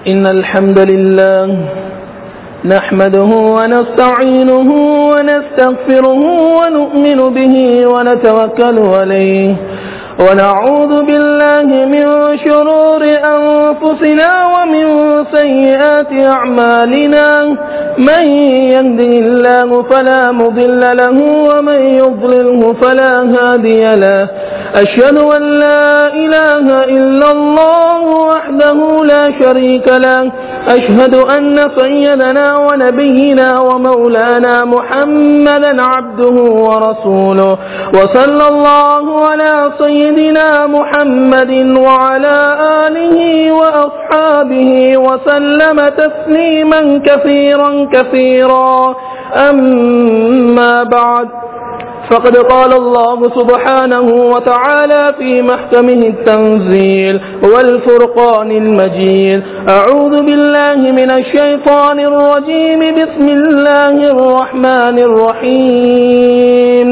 إن الحمد لله نحمده ونستعينه ونستغفره ونؤمن به ونتوكل عليه ونعوذ بالله من شرور أنفسنا ومن سيئات أعمالنا من يهده الله فلا مضل له ومن يضلله فلا هادي له أشهد أن لا إله إلا الله وحده لا شريك له أشهد أن سيدنا ونبينا ومولانا محمدا عبده ورسوله وصلى الله على سيدنا محمد وعلى آله وأصحابه وسلم تسليما كثيرا أما بعد فقد قال الله سبحانه وتعالى في محكمه التنزيل والفرقان المجيد أعوذ بالله من الشيطان الرجيم بسم الله الرحمن الرحيم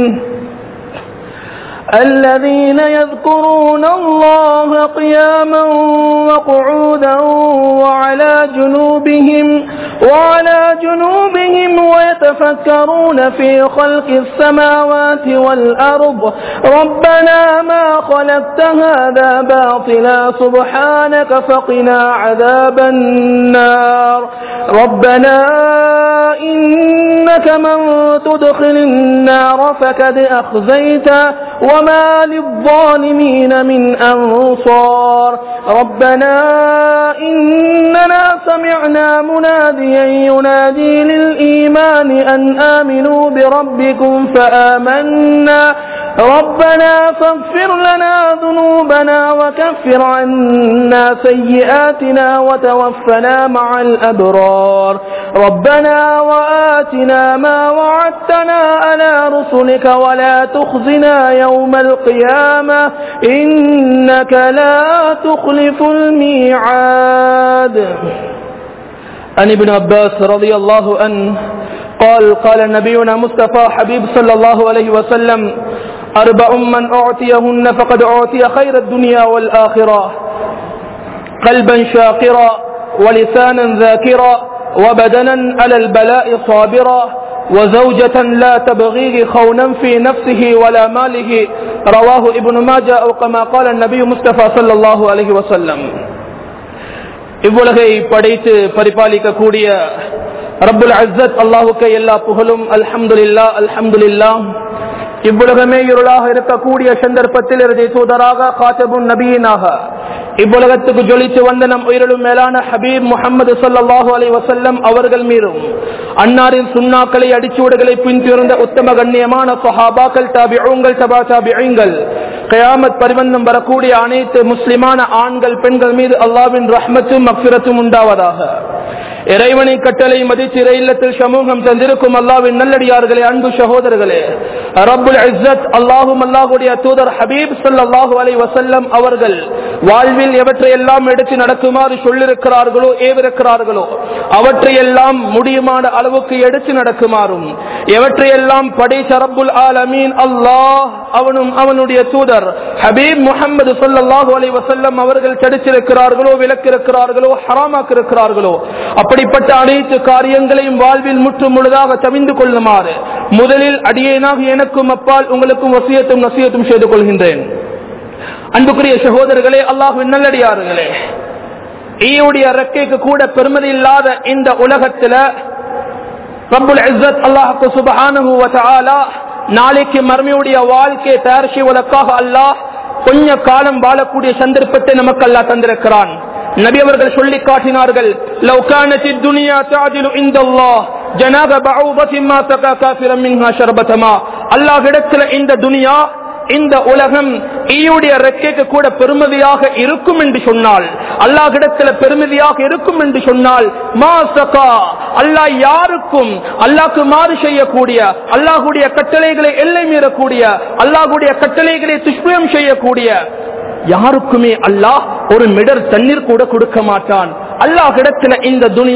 الذين يذكرون الله قياما وقعودا وعلى جنوبهم ويتفكرون في خلق السماوات والأرض ربنا ما خلقت هذا باطلا سبحانك فقنا عذاب النار ربنا إنك من تدخل النار فقد أخزيته وما للظالمين من أنصار ربنا إننا سمعنا مناديا ينادي للإيمان أن آمنوا بربكم فآمنا ربنا فاغفر لنا ذنوبنا وكفر عنا سيئاتنا وتوفنا مع الأبرار ربنا وآتنا ما وعدتنا على رسلك ولا تخزنا يوم القيامة إنك لا تخلف الميعاد. عن ابن عباس رضي الله عنه قال نبينا مصطفى حبيب صلى الله عليه وسلم أربع من أعطيهن فقد أعطي خير الدنيا والآخرة قلبا شاكرا ولسانا ذاكرا وبدنا على البلاء صابرا وزوجة لا تبغيه خونا في نفسه ولا ماله رواه ابن ماجه أو كما قال النبي مصطفى صلى الله عليه وسلم. இவ்வுலகை படைத்து பரிபாலிக்க கூடிய ரப்புல் இஸ்ஸத் அல்லாஹ்வுக்கே எல்லா புகழும். அல்ஹம்துலில்லாஹ். இவ்வுலகமே இருளாக இருக்கக்கூடிய சந்தர்ப்பத்தில் இறுதி தூதராக காத்தபுன் நபியினாக இவ்வுலகத்துக்கு ஜொலித்து வந்த நம் உயிரிலும் மேலான ஹபீப் முஹம்மது ஸல்லல்லாஹு அலைஹி வஸல்லம் அவர்கள் மீதும் அன்னாரின் சுன்னாக்களை அடிச்சுவடுகளை பின்தொடர்ந்த உத்தம கண்ணியமான ஸஹாபாக்கள் தாபிஊன்கள் தபா தாபிஈன்கள் கியாமத் பரிவந்தம் வரக்கூடிய அனைத்து முஸ்லிமான ஆண்கள் பெண்கள் மீது அல்லாஹ்வின் ரஹ்மத்தும் மக்ஃபிரத்தும் உண்டாவதாக. இறைவனை கட்டளை மதித்து இறை இல்லத்தில் சமூகம் தந்திருக்கும் அல்லாஹ்வின் நல்லடியார்களே, அன்பு சகோதரர்களே, ரப்புல் இஸ்ஸத் அல்லாஹும் அல்லாஹ்வுடைய தூதர் ஹபீப் ஸல்லல்லாஹு அலைஹி வஸல்லம் அவர்கள் வாழ்வில் எவற்றையெல்லாம் எடுத்து நடக்குமாறு சொல்லிருக்கிறார்களோ ஏவிருக்கிறார்களோ அவற்றையெல்லாம் முடியுமான அளவுக்கு எடுத்து நடக்குமாறும், எவற்றையெல்லாம் படைத்த ரப்புல் ஆலமீன் அல்லாஹ் அவனும் அவனுடைய தூதர் ஹபீப் முஹம்மது ஸல்லல்லாஹு அலைஹி வஸல்லம் அவர்கள் தடுத்திருக்கிறார்களோ விலக்கிருக்கிறார்களோ ஹராமாக்கிருக்கிறார்களோ அப்படிப்பட்ட அனைத்து காரியங்களையும் வாழ்வில் முற்று முழுதாக தவிந்து கொள்ளுமாறு முதலில் அடியேனாக எனக்கும் அப்பால் உங்களுக்கும் வசியத்தும் நசியத்தும் செய்து கொள்கின்றேன். அன்புக்குரிய சகோதரர்களே, அல்லாஹ்வின் நல்லடியார்களே, ஈயுடைய ரெக்கைக்கு கூட பெருமதி இல்லாத இந்த உலகத்தில் ரப்புல் இஸ்ஸத் அல்லாஹ் சுப்ஹானஹு வ தஆலா நாளைக்கு மர்மையுடைய வாழ்க்கையை தயார் செய்வதற்காக அல்லாஹ் கொஞ்ச காலம் வாழக்கூடிய சந்தர்ப்பத்தை நமக்கு அல்லாஹ் தந்திருக்கிறான். நபி அவர்கள் சொல்லி காட்டினார்கள், லவ் கானத்தித் துன்யா தஅதிலு இன்தல்லாஹ் ஜனாப பஊதத்தின் மா தகா காஃபிரன் மின்ஹா ஷர்பதமா. அல்லாஹ்விடத்தில் இந்த துனியா இந்த உலகம் ஈயுடைய ரெக்கைக்கு கூட பெருமதியாக இருக்கும் என்று சொன்னால், அல்லாஹ்விடத்தில் பெருமதியாக இருக்கும் என்று சொன்னால், மாசகா அல்லாஹ் யாருக்கும் அல்லாஹ்க்கு மாறு செய்யக்கூடிய, அல்லாஹ்வுடைய கட்டளைகளை எல்லை மீறக்கூடிய, அல்லாஹ்வுடைய கட்டளைகளை துஷ்பிரயோகம் செய்யக்கூடிய யாருக்குமே அல்லாஹ் ஒரு மிடர் தண்ணீர் கூட கொடுக்க மாட்டான். அல்லாஹ்விடத்தில் இந்த துனியா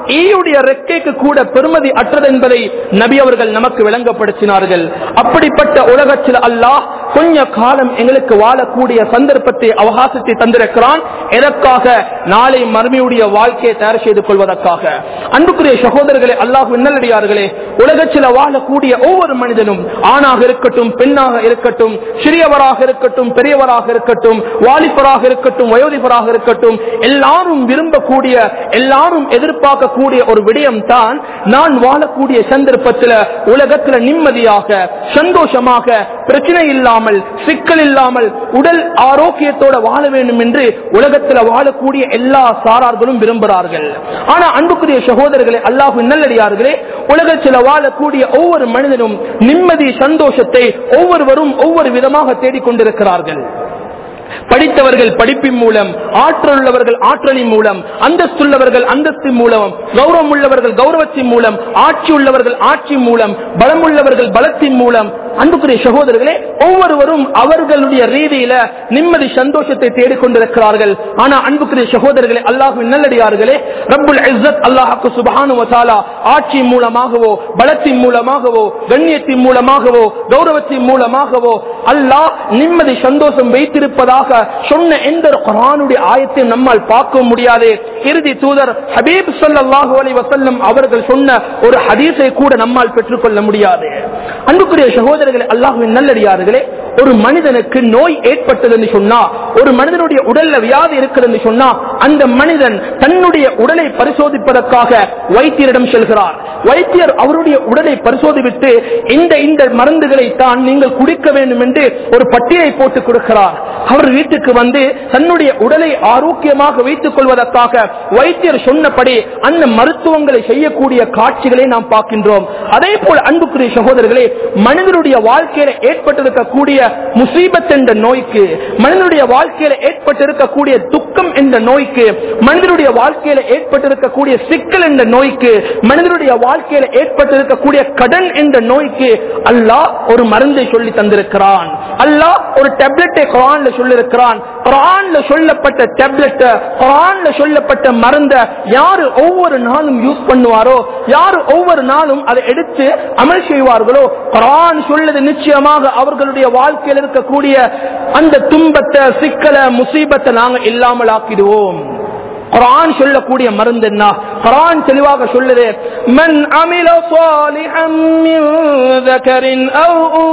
ஈயுடைய ரெக்கைக்கு கூட பெருமதி அற்றது என்பதை நபி அவர்கள் நமக்கு விளங்கப்படுத்தினார்கள். அப்படிப்பட்ட உலகத்தில் அல்லாஹ் கொஞ்ச காலம் எங்களுக்கு வாழக்கூடிய சந்தர்ப்பத்தை அவகாசத்தை தந்திருக்கிறான். எதற்காக? நாளை மறுமையுடைய வாழ்க்கையை தயார் செய்து கொள்வதற்காக. அன்புக்குரிய சகோதரர்களே, அல்லாஹ்வின் நல்லடியார்களே, உலகத்தில் வாழக்கூடிய ஒவ்வொரு மனிதனும் ஆணாக இருக்கட்டும், பெண்ணாக இருக்கட்டும், சிறியவராக இருக்கட்டும், பெரியவராக இருக்கட்டும், வாலிபராக இருக்கட்டும், வயோதிபராக இருக்கட்டும், எல்லாரும் விரும்பக்கூடிய, எல்லாரும் எதிர்பார்க்கக்கூடிய ஒரு விடயம் தான், நான் வாழக்கூடிய சந்தர்ப்பத்தில் உலகத்தில் நிம்மதியாக, சந்தோஷமாக, பிரச்சனை இல்லாமல், சிக்கல் இல்லாமல், உடல் ஆரோக்கியத்தோட வாழ வேண்டும் என்று உலகத்தில் வாழக்கூடிய எல்லா சாரார்களும் விரும்புகிறார்கள். ஆனா அன்புக்குரிய சகோதரர்களே, அல்லாஹ்வின் நல்லடியார்களே, உலகத்தில் வாழக்கூடிய ஒவ்வொரு மனிதனும் நிம்மதி, சந்தோஷத்தை ஒவ்வொருவரும் ஒவ்வொரு விதமாக தேடிக்கொண்டிருக்கிறார்கள். படித்தவர்கள் படிப்பின் மூலம், ஆற்றல் உள்ளவர்கள் ஆற்றலின் மூலம், அந்தஸ்துள்ளவர்கள் அந்தஸ்தின் மூலம், கௌரவம் உள்ளவர்கள் கௌரவத்தின் மூலம், ஆட்சி உள்ளவர்கள் ஆட்சி மூலம், பலம் உள்ளவர்கள் பலத்தின் மூலம். அன்புக்குரிய சகோதரர்களே, ஒவ்வொருவரும் அவர்களுடைய ரீதியில நிம்மதி சந்தோஷத்தை தேடிக்கொண்டிருக்கிறார்கள். ஆனா அன்புக்குரிய சகோதரர்களே, அல்லாஹ்வின் நல்லடியார்களே, ரப்புல் இஸ்ஸத் அல்லாஹ் சுப்ஹானஹு வ தஆலா ஆட்சியின் மூலமாகவோ, பலத்தின் மூலமாகவோ, கண்ணியத்தின் மூலமாகவோ, கௌரவத்தின் மூலமாகவோ அல்லாஹ் நிம்மதி சந்தோஷம் வைத்திருப்பதாக சொன்ன எந்த குர்ஆனுடைய ஆயத்தையும் நம்மால் பார்க்க முடியாது. இறுதி தூதர் ஹபீப் ஸல்லல்லாஹு அலைஹி வஸல்லம் அவர்கள் சொன்ன ஒரு ஹதீஸை கூட நம்மால் பெற்றுக்கொள்ள முடியாது. அன்புக்குரிய சகோதரர்களே, அல்லாஹ்வின் நல்லடியார்களே, ஒரு மனிதனுக்கு நோய் ஏற்பட்டது என்று சொன்னா, ஒரு மனிதனுடைய உடல்ல வியாதி இருக்கிறது என்று சொன்னா, அந்த மனிதன் தன்னுடைய உடலை பரிசோதிப்பதற்காக வைத்தியரிடம் செல்கிறார். வைத்தியர் அவருடைய உடலை பரிசோதித்து இந்த மருந்துகளை தான் நீங்கள் குடிக்க வேண்டும் என்று ஒரு பட்டியலை போட்டு கொடுக்கிறார். அவர் வீட்டுக்கு வந்து தன்னுடைய உடலை ஆரோக்கியமாக வைத்துக் கொள்வதற்காக வைத்தியர் சொன்னபடி அந்த மருத்துவங்களை செய்யக்கூடிய காட்சிகளை நாம் பார்க்கின்றோம். அதே போல அன்புக்குரிய சகோதரர்களே, மனிதனுடைய வாழ்க்கையில ஏற்பட்டிருக்கக்கூடிய முசீபத் என்ற நோய்க்கு, மனிதனுடைய வாழ்க்கையில ஏற்பட்டிருக்கக்கூடிய துக்கம் என்ற நோய்க்கு, மனிதனுடைய வாழ்க்கையில ஏற்பட்டிருக்கக்கூடிய சிக்கல் என்ற நோய்க்கு, மனிதனுடைய வாழ்க்கையில ஏற்பட்டிருக்கக்கூடிய கடன் என்ற நோய்க்கு அல்லாஹ் ஒரு மருந்தை சொல்லி தந்திருக்கிறான். அல்லாஹ் ஒரு டேப்லெட்டை குர்ஆன்ல சொல்லியிருக்கிறான். குர்ஆன்ல சொல்லப்பட்ட டேப்லெட், குர்ஆன்ல சொல்லப்பட்ட மருந்தை யாரு ஒவ்வொரு நாளும் யூஸ் பண்ணுவாரோ, யாரு ஒவ்வொரு நாளும் அதை எடுத்து அமல் செய்வார்களோ, குர்ஆன் சொல்லுது நிச்சயமாக அவர்களுடைய வாழ்க்கையில் இருக்கக்கூடிய அந்த துன்பத்தை, சிக்கலை, முசீபத்தை நாங்கள் இல்லாமல் ஆக்கிடுவோம். குர்ஆன் சொல்லக்கூடிய மருந்து என்ன? குர்ஆன் தெளிவாக சொல்லுது, மன் அமில ஸாலிஹன் மின் ذكر أو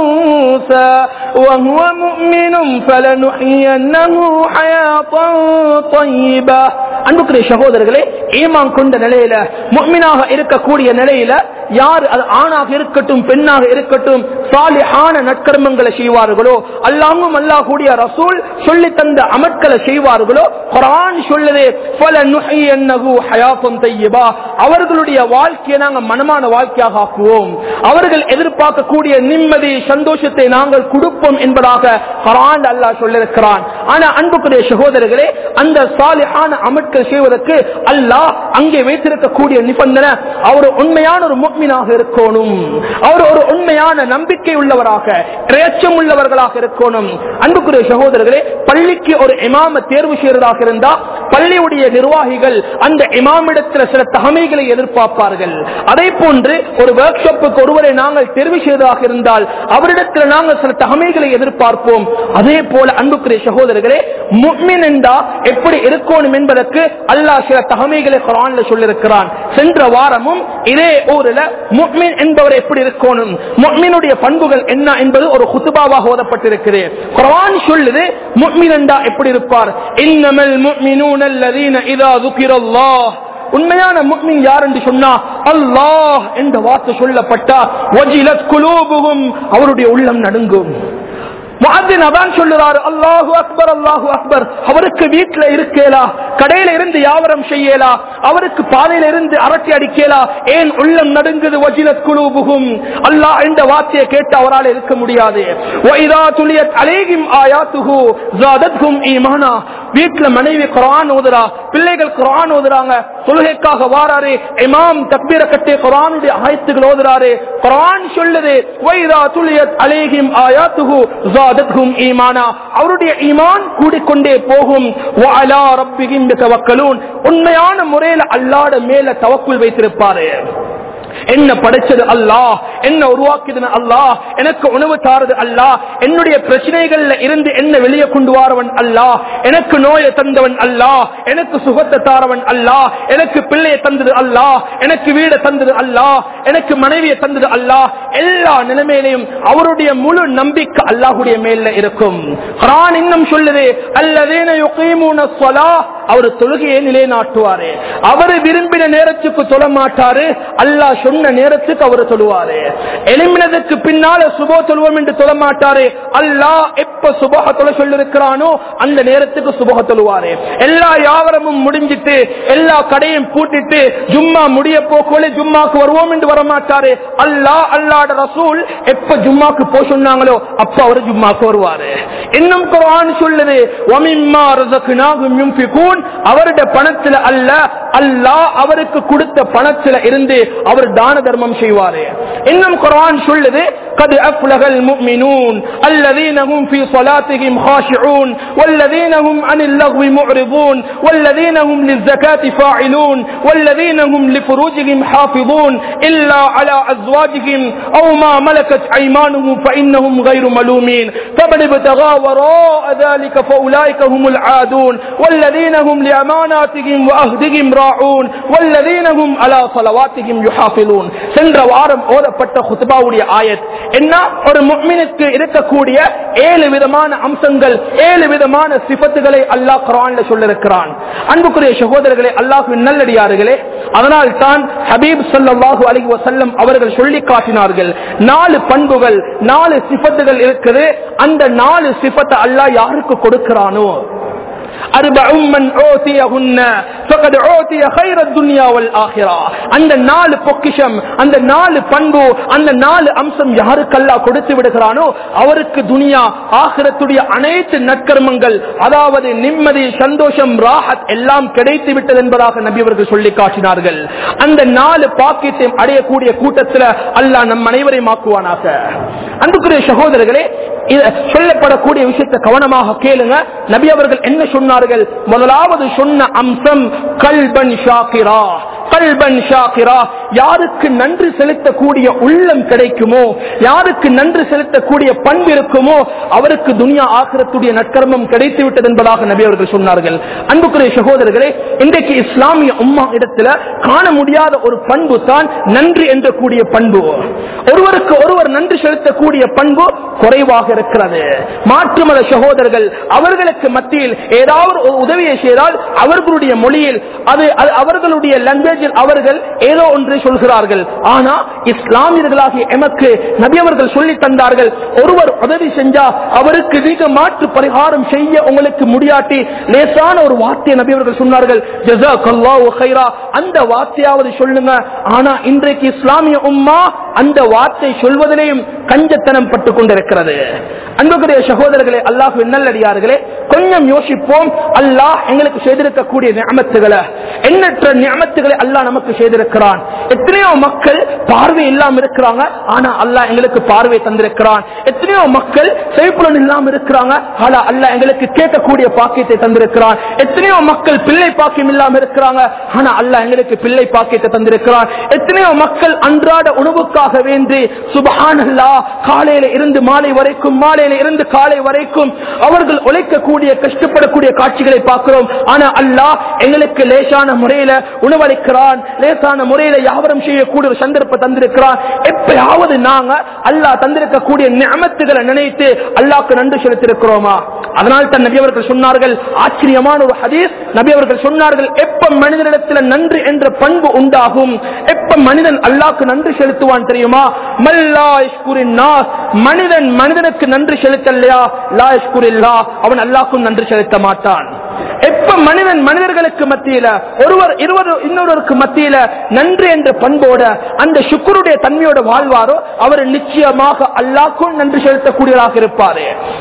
أنثى وهو مؤمن فلنحيينه حياة طيبة. அன்புக்குரிய சகோதரர்களே, ஈமான் கொண்ட நிலையில, முஃமினாக இருக்கக்கூடிய நிலையில, யார் அது ஆணாக இருக்கட்டும், பெண்ணாக இருக்கட்டும், சாலிஹான நற்கர்மங்களை செய்வார்களோ, அல்லாஹ்வும் அல்லாஹ்வுடைய ரசூல் சொல்லி தந்த அமல்களை செய்வார்களோ, குர்ஆன் சொல்லுது ஃபலனுஹியன்னஹு ஹயாத்தன் தய்யிபா, அவர்களுடைய வாழ்க்கையை நாங்கள் மனமான வாழ்க்கையாக ஆக்குவோம், அவர்கள் எதிர்பார்க்கக்கூடிய நிம்மதி சந்தோஷத்தை நாங்கள் கொடுப்போம் என்பதாக குர்ஆன் அல்லாஹ் சொல்லியிருக்கிறான். ஆனா அன்புக்குரிய சகோதரர்களே, அந்த சாலிஹான அமல்கள் செய்வதற்கு அல்லாஹ் அங்கே வைத்திருக்கக்கூடிய நிபந்தனை, அவர் உண்மையான ஒரு முஃமினாக இருக்கணும், அவர் ஒரு உண்மையான நம்பிக்கை உள்ளவராக, இறையச்சம் உள்ளவர்களாக இருக்கணும். அன்புக்குரிய சகோதரர்களே, பள்ளிக்கு ஒரு இமாம தேர்வு செய்வதாக இருந்தால் பள்ளியுடைய நிர்வாகிகள் அந்த இமாமிடத்தில் சில தகமைகளை எதிர்பார்ப்பார்கள். அதே போன்று ஒரு ஒர்க் ஷாப்புக்கு ஒருவரை நாங்கள் தேர்வு செய்வதாக இருந்தால் அவரிடத்தில் நாங்கள் சில தகமைகளை எதிர்பார்ப்போம். அதே போல அன்புக்குரிய சகோதரர்களே, முஃமின் என்றா எப்படி இருக்கணும் என்பதற்கு அல்லாஹ் சில தகமைகளை குர்ஆன்ல சொல்லியிருக்கிறான். சென்ற வாரமும் இதே ஊரில் முஃமின் என்பவர் எப்படி இருக்கணும், முஃமினுடைய பண்புகள் என்ன என்பது ஒரு குத்பாவாக ஓதப்பட்டிருக்கிறது. குர்ஆன் சொல்லுது முஃமின் என்றா எப்படி இருப்பார். இன்னமல் முஃமினூன அல்லதீன இதா ذுகிரல்லாஹ், உண்மையான முஃமின் யார் என்று சொன்னா அல்லாஹ் என்ற வார்த்தை சொல்லப்பட்டா வஜிலத் குலூபுஹும், அவருடைய உள்ளம் நடுங்கும். முஅத்தின் அதான் சொல்லுறாரு, அல்லாஹு அக்பர் அல்லாஹு அக்பர். அவருக்கு வீட்டுல இருக்கேலா, கடையில இருந்து வியாபாரம் செய்யலா, அவருக்கு பாதையில இருந்து அரட்டி அடிக்கலா, ஏன் உள்ளம் நடுங்குது. வஜிலத் குலூபுஹும், அல்லாஹ் என்ற வார்த்தையை கேட்டு அவரால் இருக்க முடியாது. வஇதா துலியத் அலைஹிம் ஆயாத்துஹு ஸாதத்ஹும் ஈமானா, வீட்டுல மனைவி குர்ஆன் ஓதுறா, பிள்ளைகள் குர்ஆன் ஓதுறாங்க, தொழுகைக்காக வாராரு, இமாம் தக்பீர கட்டி குர்ஆனுடைய ஆயத்துகள் ஓதுறாரு. குர்ஆன் சொல்லுது வைதா துலியத் அலைஹிம் ஆயாத்துஹு ஸாதத்ஹும் ஈமானா, அவருடைய ஈமான் கூடிக்கொண்டே போகும். வ அலா ரப்பிஹிம் யதவக்கலூன், உண்மையான முறையில் அல்லாஹ்வுடைய மேல தவக்குல் வைத்திருப்பாரு. என்ன படைச்சது அல்லாஹ், என்ன உருவாக்கியது அல்லாஹ், எனக்கு உணவு தாரது அல்லாஹ், என்னுடைய பிரச்சனைகள்ல இருந்து என்ன வெளியே கொண்டு வரவன் அல்லாஹ், எனக்கு நோயை தந்தவன் அல்லாஹ், எனக்கு சுகத்தை தாரவன் அல்லாஹ், எனக்கு பிள்ளையை தந்தது அல்லாஹ், எனக்கு வீடை தந்தது அல்லாஹ், எனக்கு மனைவியை தந்தது அல்லாஹ். எல்லா நிலைமையிலையும் அவருடைய முழு நம்பிக்கை அல்லாஹ்வுடைய மேல இருக்கும். குர்ஆன் இன்னும் சொல்லுது அல்லதீன யுகீமூன ஸலாஹ், அவர் தொழுகையை நிலைநாட்டுவாரு. அவர் விரும்பின நேரத்துக்கு தொழ மாட்டாரு, அல்லாஹ் சொன்ன நேரத்துக்கு அவர் சொல்லுவாரு. எலிமினதுக்கு பின்னால சுபஹ் தொழுவோம் என்று சொல்ல மாட்டாரு, அல்லாஹ் எப்ப சுபஹ் தொழ சொல்லிருக்கிறானோ அந்த நேரத்துக்கு சுபஹ் தொழுவாரு. எல்லா வியாபாரமும் முடிஞ்சிட்டு எல்லா கடையும் பூட்டிட்டு ஜும்மா முடிய போக்கோலே ஜும்மாக்கு வருவோம் என்று வர மாட்டாரு. அல்லாஹ் அல்லாஹ்வுடைய ரசூல் எப்ப ஜும்மாக்கு போ சொன்னாங்களோ அப்ப அவர் ஜும்மாக்கு வருவாரு. இன்னும் குர்ஆன் சொல்லுது வமிம்மா ரஸக்னாஹும் யுன்ஃபிகூன், அவருடைய பணத்துல அல்ல, அல்லாஹ் அவருக்கு கொடுத்த பணத்துல இருந்து அவர் தான தர்மம் செய்வாரே. இன்னும் குர்ஆன் சொல்லுது قد أفلح المؤمنون الذين هم في صلاتهم خاشعون والذين هم عن اللغو معرضون والذين هم للزكاة فاعلون والذين هم لفروجهم حافظون إلا على أزواجهم أو ما ملكت أيمانهم فإنهم غير ملومين فمن ابتغى وراء ذلك فأولئك هم العادون والذين هم لأماناتهم وأهدهم راعون والذين هم على صلواتهم يحافظون. சென்ற வாரம் ஓதப்பட்ட குத்பாவுடைய ஆயத் என்ன? ஒரு முஃமினுக்கு இருக்கக்கூடிய 7 விதமான அம்சங்கள், 7 விதமான சிஃபத்துகளை அல்லாஹ் குர்ஆன்ல சொல்லிருக்கிறான். அன்புக்குரிய சகோதரர்களே, அல்லாஹ்வின் நல்லடியார்களே, அதனால் தான் ஹபீப் ஸல்லல்லாஹு அலைஹி வஸல்லம் அவர்கள் சொல்லி காட்டினார்கள் 4 பண்புகள், 4 சிஃபத்துகள் இருக்குது. அந்த 4 சிஃபத்தை அல்லாஹ் யாருக்கு கொடுக்கிறானோ அந்த 4 பொக்கிஷம், அந்த 4 பண்பு, அந்த 4 அம்சம் யாருக்கு அல்லாஹ் கொடுத்து விடுகிறானோ அவருக்கு துனியா ஆகிரத்துடைய அனைத்து நற்கர்மங்கள், அதாவது நிம்மதி, சந்தோஷம், ராஹத் எல்லாம் கிடைத்து விட்டது என்பதாக நபி அவர்கள் சொல்லி காட்டினார்கள். அந்த 4 பாக்கியத்தை அடையக்கூடிய கூட்டத்தில் அல்லாஹ் நம் அனைவரையும் ஆக்குவானாக. அன்புக்குரிய சகோதரர்களே, சொல்லப்படக்கூடிய விஷயத்தை கவனமாக கேளுங்க. நபி அவர்கள் என்ன சொன்னார்கள்? முதலாவது சொன்ன அம்சம் கல்பன் ஷாக்கிரா. கல்பன் ஷாக்கிரா, யாருக்கு நன்றி செலுத்தக்கூடிய உள்ளம் கிடைக்குமோ, யாருக்கு நன்றி செலுத்தக்கூடிய பண்பு இருக்குமோ அவருக்கு துனியா ஆகிரத்துடைய நற்கர்மம் கிடைத்து விட்டது என்பதாக நபி அவர்கள் சொன்னார்கள். அன்புக்குரிய சகோதரர்களே, இன்றைக்கு இஸ்லாமிய உம்மா இடத்துல காண முடியாத ஒரு பண்பு தான் நன்றி என்ற கூடிய பண்பு. ஒருவருக்கு ஒருவர் நன்றி செலுத்தக்கூடிய பண்பு குறைவாக இருக்கிறது. மாற்று மத சகோதரர்கள் அவர்களுக்கு மத்தியில் ஏதாவது ஒரு உதவியை செய்தால் அவர்களுடைய மொழியில் அது அவர்களுடைய லாங்குவேஜில் அவர்கள் ஏதோ ஒன்றை சொல்கிறார்கள். ஆனா இஸ்லாமியர்களாகிய எமக்கு நபி அவர்கள் சொல்லி தந்தார்கள், ஒருவர் உதவி செஞ்சா அவருக்கு நீங்க மாற்று பரிகாரம் செய்ய உங்களுக்கு முடியாட்டி லேசான ஒரு வார்த்தையை நபி அவர்கள் சொன்னார்கள், ஜஸாக்கல்லாஹு கைரா, அந்த வார்த்தையாவது சொல்லுங்க. ஆனா இன்றைக்கு இஸ்லாமிய உம்மா அந்த வார்த்தை சொல்வதிலேயும் கஞ்சத்தனம் பட்டுக் கொண்டிருக்கிறது. அன்புக்குரிய சகோதரர்களே, அல்லாஹ்வின் நல்லடியார்களே, கொஞ்சம் யோசிப்போம். அல்லாஹ் எங்களுக்கு செய்திருக்கக்கூடிய நிஅமத்துகளை, எண்ணற்ற நிஅமத்துகளை அல்லாஹ் நமக்கு செய்திருக்கிறான். எத்தனையோ மக்கள் பார்வை இல்லாம இருக்கிறாங்க, ஆனா அல்லாஹ் எங்களுக்கு பார்வை தந்திருக்கிறான். எத்தனையோ மக்கள் செவிப்புலன் இல்லாம இருக்கிறாங்க, ஆனா அல்லாஹ் எங்களுக்கு கேட்கக்கூடிய பாக்கியத்தை தந்திருக்கிறான். எத்தனையோ மக்கள் பிள்ளை பாக்கியம் இல்லாம இருக்கிறாங்க, ஆனா அல்லாஹ் எங்களுக்கு பிள்ளை பாக்கியத்தை தந்திருக்கிறான். எத்தனையோ மக்கள் அன்றாட உணவுக்காக வேண்டி சுப்ஹானல்லாஹ் காலையில இருந்து மாலை வரைக்கும், மாலையில இருந்து காலை வரைக்கும் அவர்கள் உழைக்கக்கூடிய, கஷ்டப்படக்கூடிய காட்சிகளை பார்க்கிறோம். ஆனா அல்லாஹ் எங்களுக்கு லேசான முறையில உணவளிக்கிறான், லேசான முறையில வியாபாரம் செய்யக்கூடிய ஒரு சந்தர்ப்பம் தந்திருக்கிறான். எப்பயாவது நாங்க அல்லாஹ் தந்திருக்கக்கூடிய நிஅமத்துகளை நினைத்து அல்லாஹ்க்கு நன்றி செலுத்தியிருக்கிறோமா? அதனால் தான் நபி அவர்கள் சொன்னார்கள், ஆச்சரியமான ஒரு ஹதீஸ். நபி அவர்கள் சொன்னார்கள், எப்ப மனிதனிடத்தில் நன்றி என்ற பண்பு உண்டாகும், எப்ப மனிதன் அல்லாஹ்க்கு நன்றி செலுத்துவான் தெரியுமா? மல்லா யஷ்குரின் நாஸ், மனிதன் மனிதனுக்கு நன்றி செலுத்தலையா, லா யஷ்குரில்லாஹ், அவன் அல்லாஹ்க்கும் நன்றி செலுத்த மாட்டான். எப்ப மனிதன் மனிதர்களுக்கு மத்தியில ஒருவர் இன்னொருவருக்கு மத்தியில நன்றி என்ற பண்போட அந்த ஷுக்ருடைய தன்மையோட வாழ்வாரோ அவர் நிச்சயமாக அல்லாஹ்க்கும் நன்றி செலுத்தக்கூடியவராக இருப்பாரு.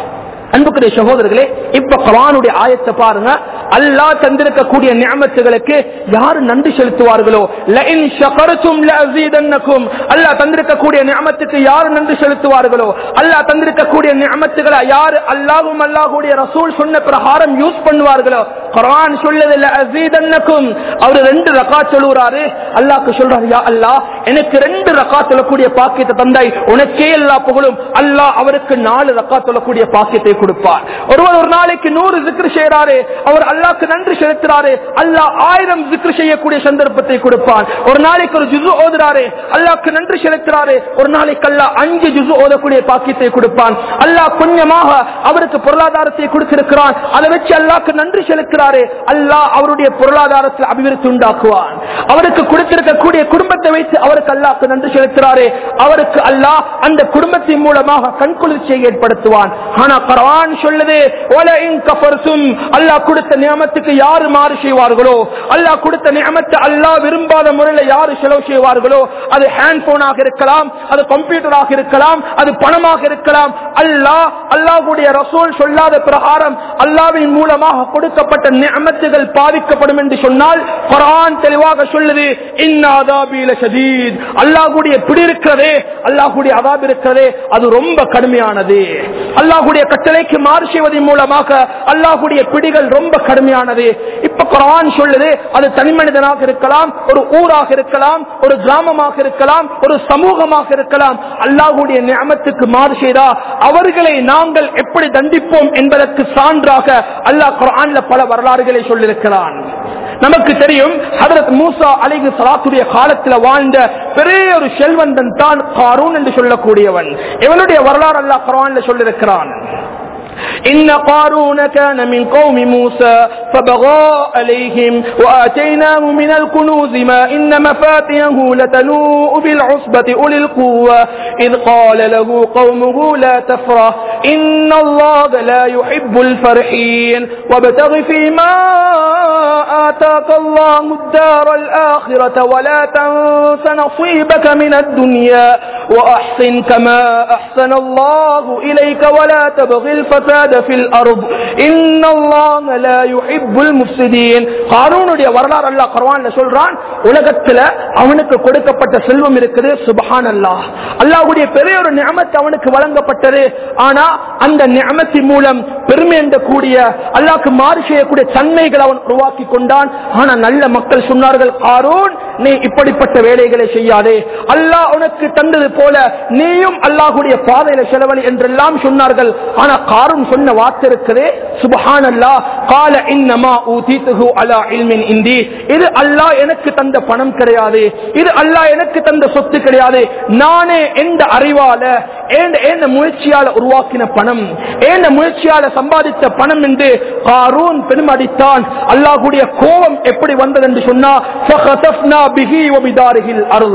அன்புக்குரிய சகோதரர்களே, இப்ப குர்ஆனுடைய ஆயத்தை பாருங்க. அல்லாஹ் தந்திருக்கக்கூடிய நிஅமத்துகளுக்கு யார் நன்றி செலுத்துவார்களோ, லஇன் ஷகர்தும் லஅஸீதன்னகும், அல்லாஹ் தந்திருக்கக்கூடிய நிஅமத்துக்கு யார் நன்றி செலுத்துவார்களோ, அல்லாஹ் தந்திருக்கக்கூடிய நிஅமத்துகளை யார் அல்லாஹ்வும் அல்லாஹ்வுடைய ரசூல் சொன்ன பிரகாரம் யூஸ் பண்ணுவார்களோ, குர்ஆன் சொல்லுது லஅஸீதன்னகும். அவர் 2 ரக்காத் சொல்றாரு. அல்லாஹ்க்கு சொல்றாரு, யா அல்லாஹ் எனக்கு 2 ரக்காத் சொல்லக்கூடிய பாக்கியத்தை தந்தாய், உனக்கே எல்லா புகழும். அல்லாஹ் அவருக்கு 4 ரக்காத் சொல்லக்கூடிய பாக்கியத்தை கொடுப்பார். ஒருவர் ஒரு நாளைக்கு 100 zikr செய்றாரு, அவர் அல்லாஹ்க்கு நன்றி செலுத்துறாரு, அல்லாஹ் 1000 zikr செய்யக்கூடிய சந்தர்ப்பத்தை கொடுப்பார். ஒரு நாளைக்கு ஒரு ஜுஸு ஓதுறாரு, அல்லாஹ்க்கு நன்றி செலுத்துறாரு, ஒரு நாளைக்கு அல்லாஹ் 5 ஜுஸு ஓதக்கூடிய பாக்கியத்தை கொடுப்பான். அல்லாஹ் கொஞ்சமாக அவருக்கு பொருளாதாரத்தை கொடுத்திருக்கிறான், அதை வச்சு அல்லாஹ்க்கு நன்றி செலுத்துறாரு, அல்லாஹ் அவருடைய பொருளாதாரத்தில் அபிவிருத்தி உண்டாக்குவான். அவருக்கு கொடுத்திருக்கக்கூடிய குடும்பத்தை வைத்து அவருக்கு அல்லாஹ்க்கு நன்றி செலுத்துறாரு, அவருக்கு அல்லாஹ் அந்த குடும்பத்தின் மூலமாக கண்குளிர்ச்சியை ஏற்படுத்துவான். ஆனா குர்ஆன் சொல்லுது, வலஇன் கஃபர்தும், அல்லாஹ் கொடுத்த நியமத்துக்கு யார் மாறு செய்வார்களோ, அல்லாஹ் கொடுத்த நியமத்தை அல்லாஹ் விரும்பாத முறையில் யார் செலவு செய்வார்களோ, அது ஹேண்ட் போனாக இருக்கலாம், அது கம்ப்யூட்டராக இருக்கலாம், அது பணமாக இருக்கலாம், அல்லாஹ்வுடைய ரசூல் சொல்லாத பிரகாரம் அல்லாஹ்வின் மூலமாக கொடுக்கப்பட்ட நியமத்துகள் பாதிக்கப்படும் என்று சொன்னால் குர்ஆன் தெளிவாக சொல்லுது, இன்னா அஸாபி லஷதீத், அல்லாஹ்வுடைய பிடி இருக்கிறதே, அல்லாஹ்வுடைய அஸாப் இருக்கிறதே, அது ரொம்ப கடுமையானது. அல்லாஹ்வுடைய கட்டளைக்கு மாறு செய்வதன் மூலமாக அல்லாஹ்வுடைய பிடிகள் ரொம்ப கடுமையானது. இப்ப குர்ஆன் சொல்லுது, அது தனி மனிதனாக இருக்கலாம், ஒரு ஊராக இருக்கலாம், ஒரு கிராமமாக இருக்கலாம், ஒரு சமூகமாக இருக்கலாம். அல்லாஹ்வுடைய நிஅமத்துக்கு மாறு செய்தா அவர்களை நாங்கள் எப்படி தண்டிப்போம் என்பதற்கு சான்றாக அல்லாஹ் குர்ஆன்ல பல வரலாறுகளை சொல்லியிருக்கிறான். நமக்கு தெரியும், ஹஜ்ரத் மூசா அலைஹிஸ்ஸலாத்துடைய காலத்தில் வாழ்ந்த பெரிய ஒரு செல்வந்தன் தான் காரூன் என்று சொல்லக்கூடியவன். இவனுடைய வரலாறு அல்லாஹ் குர்ஆன்ல சொல்லியிருக்கிறான். إن قارون كان من قوم موسى فبغى عليهم وآتيناه من الكنوز ما إن مفاتحه لتنوء بالعصبة أولي القوة إذ قال له قومه لا تفرح إن الله لا يحب الفرحين وابتغ فيما آتاك الله الدار الآخرة ولا تنس نصيبك من الدنيا وأحسن كما أحسن الله إليك ولا تبغي الفساد في الأرض إن الله لا يحب المفسدين. காரூனுடைய வரலாறு அல்லாஹ் குர்ஆன்ல சொல்றான். உலகத்துல அவனுக்கு கொடுக்கப்பட்ட செல்வம் இருக்குது, சுப்ஹானல்லாஹ், அல்லாஹ்வுடைய பெரிய ஒரு நிஅமத் அவனுக்கு வழங்கப்பட்டது. ஆனா அந்த நிஅமத்தின் மூலம் பெருமை எண்ணக்கூடிய, அல்லாஹ்க்கு மாறு செய்யக்கூடிய தன்மைகளை அவன் உருவாக்கி கொண்டான். ஆனா நல்ல மக்கள் சொன்னார்கள், காரூன் நீ இப்படிப்பட்ட வேலைகளை செய்யாதே, அல்லாஹ் உனக்கு தந்தது போல நீயும் அல்லாஹ்வுடைய பாதையில செலவழி என்றெல்லாம் சொன்னார்கள். ஆனா காரூன் சொன்ன வார்த்தை இருக்குது, சுப்ஹானல்லாஹ், قال انما اوتيته على علم عندي, இது அல்லாஹ் எனக்கு தந்த பணம் கிடையாது, இது அல்லாஹ் எனக்கு தந்த சொத்து கிடையாது, நானே எந்த அறிவால எந்த முயற்சியால உருவாக்கின பணம், எந்த முயற்சியால சம்பாதித்த பணம் என்று காரூன் பெருமடித்தான். அல்லாஹ்வுடைய கோபம் எப்படி வந்தது என்று சொன்னா, فخسفنا به وبداره الارض,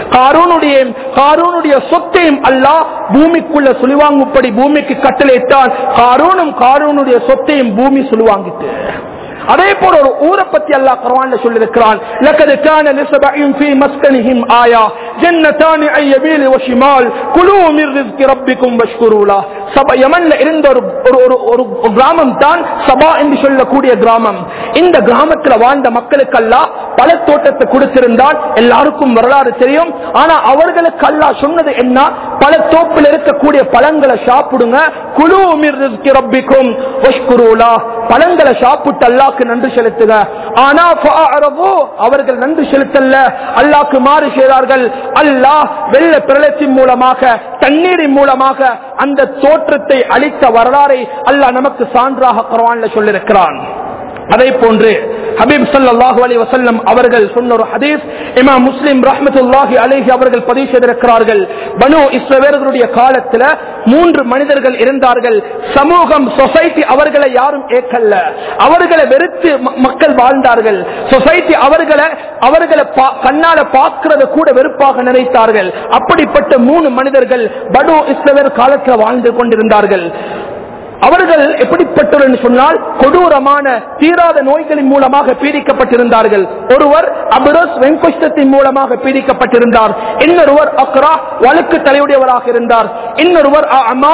காரூனுடைய சொத்தையும் அல்லாஹ் பூமிக்குள்ள சுழிவாங்கும்படி பூமிக்கு கட்டளையிட்டான். காரூனுடைய சொத்தையும் பூமி சுழிவாங்கிட்டு. அதே போல ஒரு ஊரை பத்தி அல்லாஹ் குர்ஆன்ல சொல்லியிருக்கிறான். லகத் கான லிஸபஇன் ஃபீ மஸ்கனிஹிம் ஆயா ஜன்னதான் ஐ யமீன் வ ஷிமால் குலூ மின் ரிஸ்கி ரப்பிக்கும் வஷ்குரு லஹ். யமன்ல இருந்த ஒரு கிராமம் தான் சபா என்று சொல்லக்கூடிய கிராமம். இந்த கிராமத்துல வாழ்ந்த மக்களுக்கு அல்லாஹ் பல தோட்டத்தை கொடுத்திருந்தான். எல்லாருக்கும் வரலாறு தெரியும். ஆனா அவர்களுக்கு அல்லாஹ் சொன்னது என்ன, பல தோப்பில் இருக்கக்கூடிய பழங்களை சாப்பிடுங்க, குலூ மின் ரிஸ்கி ரப்பிக்கும் வஷ்குரு லஹ், பழங்களை சாப்பிட்டு அல்லாஹ்க்கு நன்றி செலுத்துக. ஆனா அவர்கள் நன்றி செலுத்தல்ல, அல்லாஹ்க்கு மாறு செய்தார்கள். அல்லாஹ் வெள்ள பிரளயத்தின் மூலமாக, தண்ணீரின் மூலமாக அந்த தோற்றத்தை அழித்த வரலாறை அல்லாஹ் நமக்கு சான்றாக குர்ஆன்ல சொல்லியிருக்கிறான். அதே போன்று ஹபீப் ஸல்லல்லாஹு அலைஹி வஸல்லம் அவர்கள் சொன்ன ஒரு ஹதீஸ் இமாம் முஸ்லிம் ரஹ்மத்துல்லாஹி அலைஹி அவர்கள் பதிவு செய்திருக்கிறார்கள். பனு இஸ்ரவேலர்களுடைய காலத்துல 3 மனிதர்கள் இருந்தார்கள். சமூகம், சொசைட்டி அவர்களை யாரும் ஏற்கல்ல, அவர்களை வெறுத்து மக்கள் வாழ்ந்தார்கள். சொசைட்டி அவர்களை கண்ணால பார்க்கிறது கூட வெறுப்பாக நினைத்தார்கள். அப்படிப்பட்ட 3 மனிதர்கள் பனு இஸ்ரவேல் காலத்தில் வாழ்ந்து கொண்டிருந்தார்கள். அவர்கள் எப்படிப்பட்டவர்கள் சொன்னால், கொடூரமான தீராத நோய்களின் மூலமாக பீடிக்கப்பட்டிருந்தார்கள். ஒருவர் அபரஸ் வெண்குஷ்டத்தின் மூலமாக பீடிக்கப்பட்டிருந்தார். இன்னொருவர் அக்ரா வழுக்கு தலையுடையவராக இருந்தார். இன்னொருவர் அமா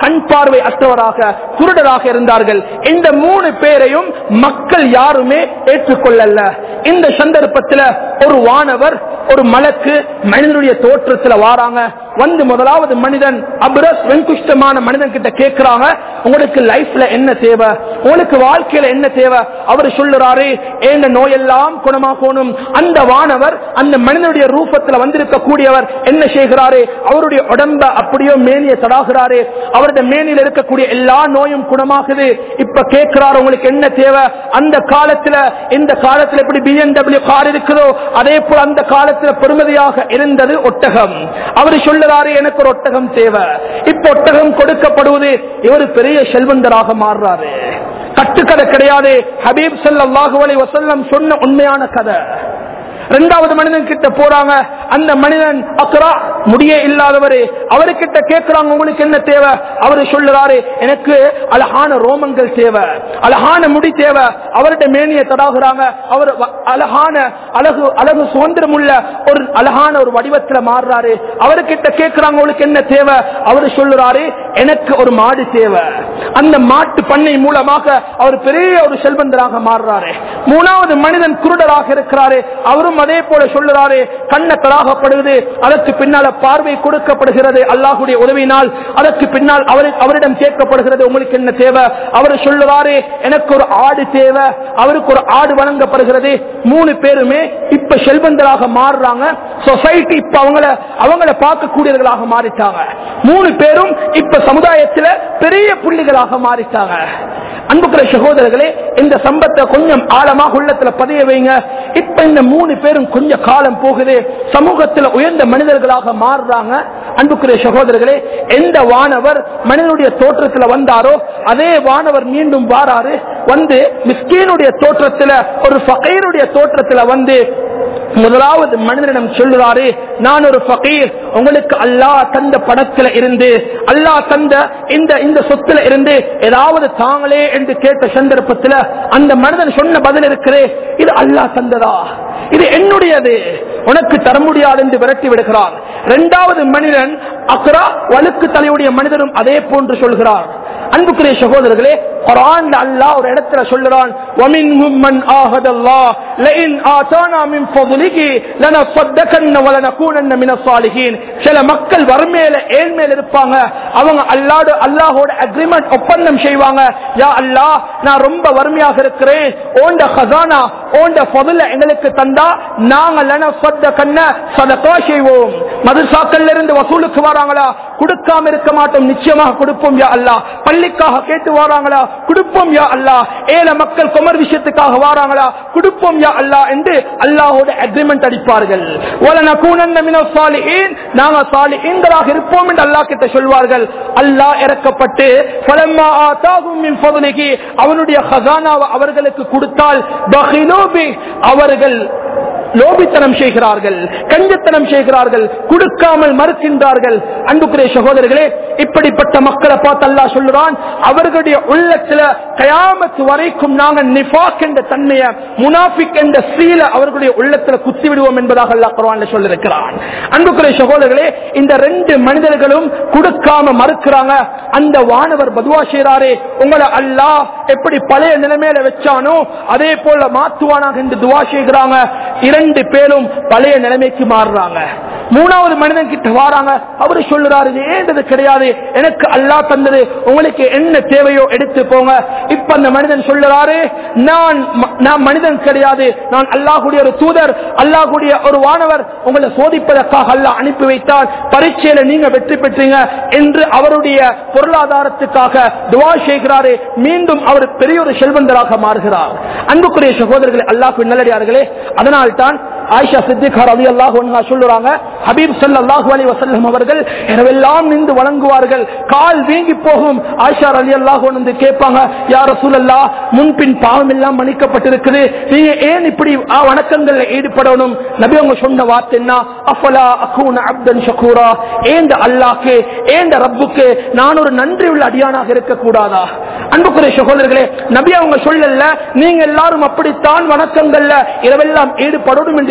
கண் பார்வை அற்றவராக குருடராக இருந்தார்கள். இந்த 3 பேரையும் மக்கள் யாருமே ஏற்றுக்கொள்ளல. இந்த சந்தர்ப்பத்தில் ஒரு வானவர் ஒரு மலக்கு மனிதனுடைய தோற்றத்தில் வாராங்க. வந்து முதலாவது மனிதன் அப்ரஸ் வெண்குஷ்டமான மனிதன் கிட்ட கேட்கிறாங்க, உங்களுக்கு லைஃப்ல என்ன தேவை, உங்களுக்கு வாழ்க்கையில என்ன தேவை? அவர் சொல்லுறாரு, எந்த நோயெல்லாம் குணமாகணும். அந்த வானவர் அந்த மனிதனுடைய ரூபத்தில் வந்திருக்க கூடியவர் என்ன செய்கிறாரு, அவருடைய உடம்ப அப்படியே மேனியை தடாகிறாரு. அவருடைய மேனியில் இருக்கக்கூடிய எல்லா நோயும் குணமாகுது. இப்ப கேட்கிறாரு, உங்களுக்கு என்ன தேவை? அந்த காலத்துல இந்த காலத்துல எப்படி BMW கார் இருக்குதோ அதே போல அந்த காலத்துல பெருமதியாக இருந்தது ஒட்டகம். அவர் சொல்லுறாரு, எனக்கு ஒரு ஒட்டகம் தேவை. இப்ப ஒட்டகம் கொடுக்கப்படுவது, இவர் பெரிய செல்வந்தராக மாறுறாரு. கட்டுக்கதை கிடையாது. ஹபீப் ஸல்லல்லாஹு அலைஹி வஸல்லம் சொன்ன உண்மையான கதை. இரண்டாவது மனிதன் கிட்ட போறாங்க. அந்த மனிதன் அக்ரா முடியே இல்லாதவரு. அவர்கிட்ட கேட்கிறாங்க, உங்களுக்கு என்ன தேவை? அவரு சொல்லுறாரு, எனக்கு அழகான ரோமங்கள் தேவை, அழகான முடி தேவை. அவருடைய மேனியை தடாகுறாங்க. அவர் அழகான அழகு சுதந்திரம் உள்ள ஒரு அழகான ஒரு வடிவத்தில் மாறுறாரு. அவர்கிட்ட கேட்கிறாங்க, உங்களுக்கு என்ன தேவை? அவரு சொல்லுறாரு, எனக்கு ஒரு மாடு தேவை. அந்த மாட்டு பண்ணை மூலமாக அவர் பெரிய ஒரு செல்வந்தராக மாறுறாரு. மூணாவது மனிதன் குருடராக இருக்கிறாரு. அவரும் அதே போல சொல்லுறாரு, கண்ண தடாகப்படுவது, அதற்கு பின்னால் பார்வை கொடுக்கப்படுகிறது அல்லாஹ்வுடைய உதவியினால். அதற்கு பின்னால் அவரிடம் கேட்கப்படுகிறது, உங்களுக்கு என்ன தேவை? அவர் சொல்லுறாரு, எனக்கு ஒரு ஆடு தேவை. அவருக்கு ஒரு ஆடு வழங்கப்படுகிறது. 3 பேருமே இப்ப செல்வந்தராக மாறுறாங்க. சொசைட்டி இப்ப அவங்கள பார்க்கக்கூடியவர்களாக மாறிட்டாங்க. 3 பேரும் இப்ப சமுதாயத்தில் பெரிய புள்ளிகளாக மாறிட்டாங்க. அன்புக்குரிய சகோதரர்களே, இந்த சம்பத்தை கொஞ்சம் ஆழமாக உள்ளத்துல பதிய வைங்க. இப்ப இந்த 3 பேரும் கொஞ்ச காலம் போகுது, சமூகத்தில் உயர்ந்த மனிதர்களாக மாறுறாங்க. அன்புக்குரிய சகோதரர்களே, எந்த வானவர் மனிதனுடைய தோற்றத்தில் வந்தாரோ அதே வானவர் மீண்டும் வாராரு. வந்து மிஸ்கீனுடைய தோற்றத்தில், ஒரு ஃபகீருடைய தோற்றத்தில் வந்து முதலாவது மனிதனிடம் சொல்லுறாரு, நான் ஒரு ஃபகீர், உங்களுக்கு அல்லாஹ் தந்த பணத்துல இருந்து, அல்லாஹ் தந்த இந்த சொத்துல இருந்து ஏதாவது தாங்களே என்று கேட்ட சந்தர்ப்பத்தில் அந்த மனிதன் சொன்ன பதில் இருக்கிறே, இது அல்லாஹ் தந்ததா, இது என்னுடையது, உனக்கு தர முடியாது என்று விரட்டி விடுகிறார். இரண்டாவது மனிதன் அக்ரா வழுக்கு தலையுடைய மனிதனும் அதே போன்று சொல்கிறார். அன்புக்குரிய சகோதரர்களே, குர்ஆன்ல அல்லாஹ் ஒரு இடத்துல சொல்றான், வமின்ஹும் மன் ஆஹதல்லாஹ் லஇன் ஆதானா மின் ஃபضலிஹி லனஸதகன்ன வலனகூனன்ன மினஸ் ஸாலிஹீன். சில மக்கள் வறுமையில ஏழ்மையில இருப்பாங்க. அவங்க அல்லாஹ்வோட அக்ரிமெண்ட் ஒப்பந்தம் செய்வாங்க, யா அல்லாஹ் நான் ரொம்ப வறுமையாக இருக்கிறேன், ஓண்ட ஹஸானா ஓண்ட ஃபضல எங்களுக்கு தந்தா நாங்க லனஸதகன்ன சதகா செய்வோம். மதுசாக்கல்ல இருந்து வசூலுக்கு வராங்களா, கொடுக்காம இருக்க மாட்டோம், நிச்சயமாக கொடுப்போம் யா அல்லாஹ். பள்ளிக்காக கேட்டு வராங்களா, கொடுப்போம் யா அல்லாஹ். ஏழை மக்கள் குமர் விஷயத்துக்காக வராங்களா, கொடுப்போம் யா அல்லாஹ் என்று அல்லாஹ்வோட அக்ரிமெண்ட் அடிப்பார்கள். வலனகூனன்ன மினஸ் ஸாலிஹீன், நாங்க ஸாலிஹீன்களாக இருப்போம் என்று அல்லாஹ் கிட்ட சொல்வார்கள். அல்லாஹ் இறக்கப்பட்டு ஃபலம்மா ஆதாஹும் மின் ஃபضலிஹி, அவனுடைய ஹஸானாவை அவர்களுக்கு கொடுத்தால் பகிலூ பி, அவர்கள் லோபித்தனம் செய்கிறார்கள், கஞ்சத்தனம் செய்கிறார்கள், கொடுக்காமல் மறுக்கின்றார்கள். அன்புக்குரிய சகோதரர்களே, இப்படிப்பட்ட மக்களை பார்த்து அல்லாஹ் சொல்லுறான், அவர்களுடைய உள்ளத்துல கயாமத் வரைக்கும் நாங்கள் நிஃபாக் என்ற தன்மையை, முனாஃபிக் என்ற சீல அவர்களுடைய உள்ளத்துல குத்தி விடுவோம் என்பதாக அல்லாஹ் குர்ஆன்ல சொல்லியிருக்கிறான். அன்புக்குரிய சகோதரர்களே, இந்த 2 மனிதர்களும் கொடுக்காம மறுக்கிறாங்க. அந்த வானவர் பதுவா செய்றாரே, உங்களை அல்லாஹ் எப்படி பழைய நிலைமையில வச்சானோ அதே போல மாத்துவானாக என்று துவா செய்கிறாங்க. 2 பேரும் பழைய நிலைமைக்கு மாறுறாங்க. மூணாவது மனிதன் கிட்ட வராங்க. அவரு சொல்லுறாரு, ஏண்டது கிடையாது, எனக்கு அல்லாஹ் தந்தது, உங்களுக்கு என்ன தேவையோ எடுத்து போங்க. இப்ப அந்த மனிதன் சொல்லுறாரு, நான் மனிதன் கிடையாது, நான் அல்லாஹ்வுடைய ஒரு தூதர், அல்லாஹ்வுடைய ஒரு வானவர், உங்களை சோதிப்பதற்காக அல்லாஹ் அனுப்பி வைத்தார், பரீட்சையில நீங்க வெற்றி பெற்றீங்க என்று அவருடைய பொருளாதாரத்துக்காக துவா செய்கிறாரு. மீண்டும் அவர் பெரிய ஒரு செல்வந்தராக மாறுகிறார். அன்புக்குரிய சகோதரர்களே, அல்லாஹ்வின் நல்லடியார்களே, அதனால் தான் ஆயிஷா சித்திகா ரலியல்லாஹு அன்ஹா சொல்றாங்க, ஹபீப் ஸல்லல்லாஹு அலைஹி வஸல்லம் அவர்கள் இரவெல்லாம் நின்று வணங்குவார்கள், கால் வீங்கி போகும். ஆயிஷா ரலியல்லாஹு அன்ஹா வந்து கேட்பாங்க, யா ரசூலல்லாஹ், முன்பின் பாவம் எல்லாம் மன்னிக்கப்பட்டிருக்குது, நீங்க ஏன் இப்படி வணக்கங்கள்ல ஈடுபடணும்? நபி அவங்க சொன்ன வார்த்தை என்ன? அஃபலா அகூன அப்தன் ஷகூரா, ஏந்த அல்லாஹ்க்கு, ஏந்த ரப்புக்கு நான் ஒரு நன்றி உள்ள அடியானாக இருக்க கூடாதா? அன்புக்குரிய சகோதரர்களே, நபி அவங்க சொல்லல நீங்க எல்லாரும் அப்படித்தான் வணக்கங்கள்ல இரவெல்லாம் ஈடுபடணும் என்று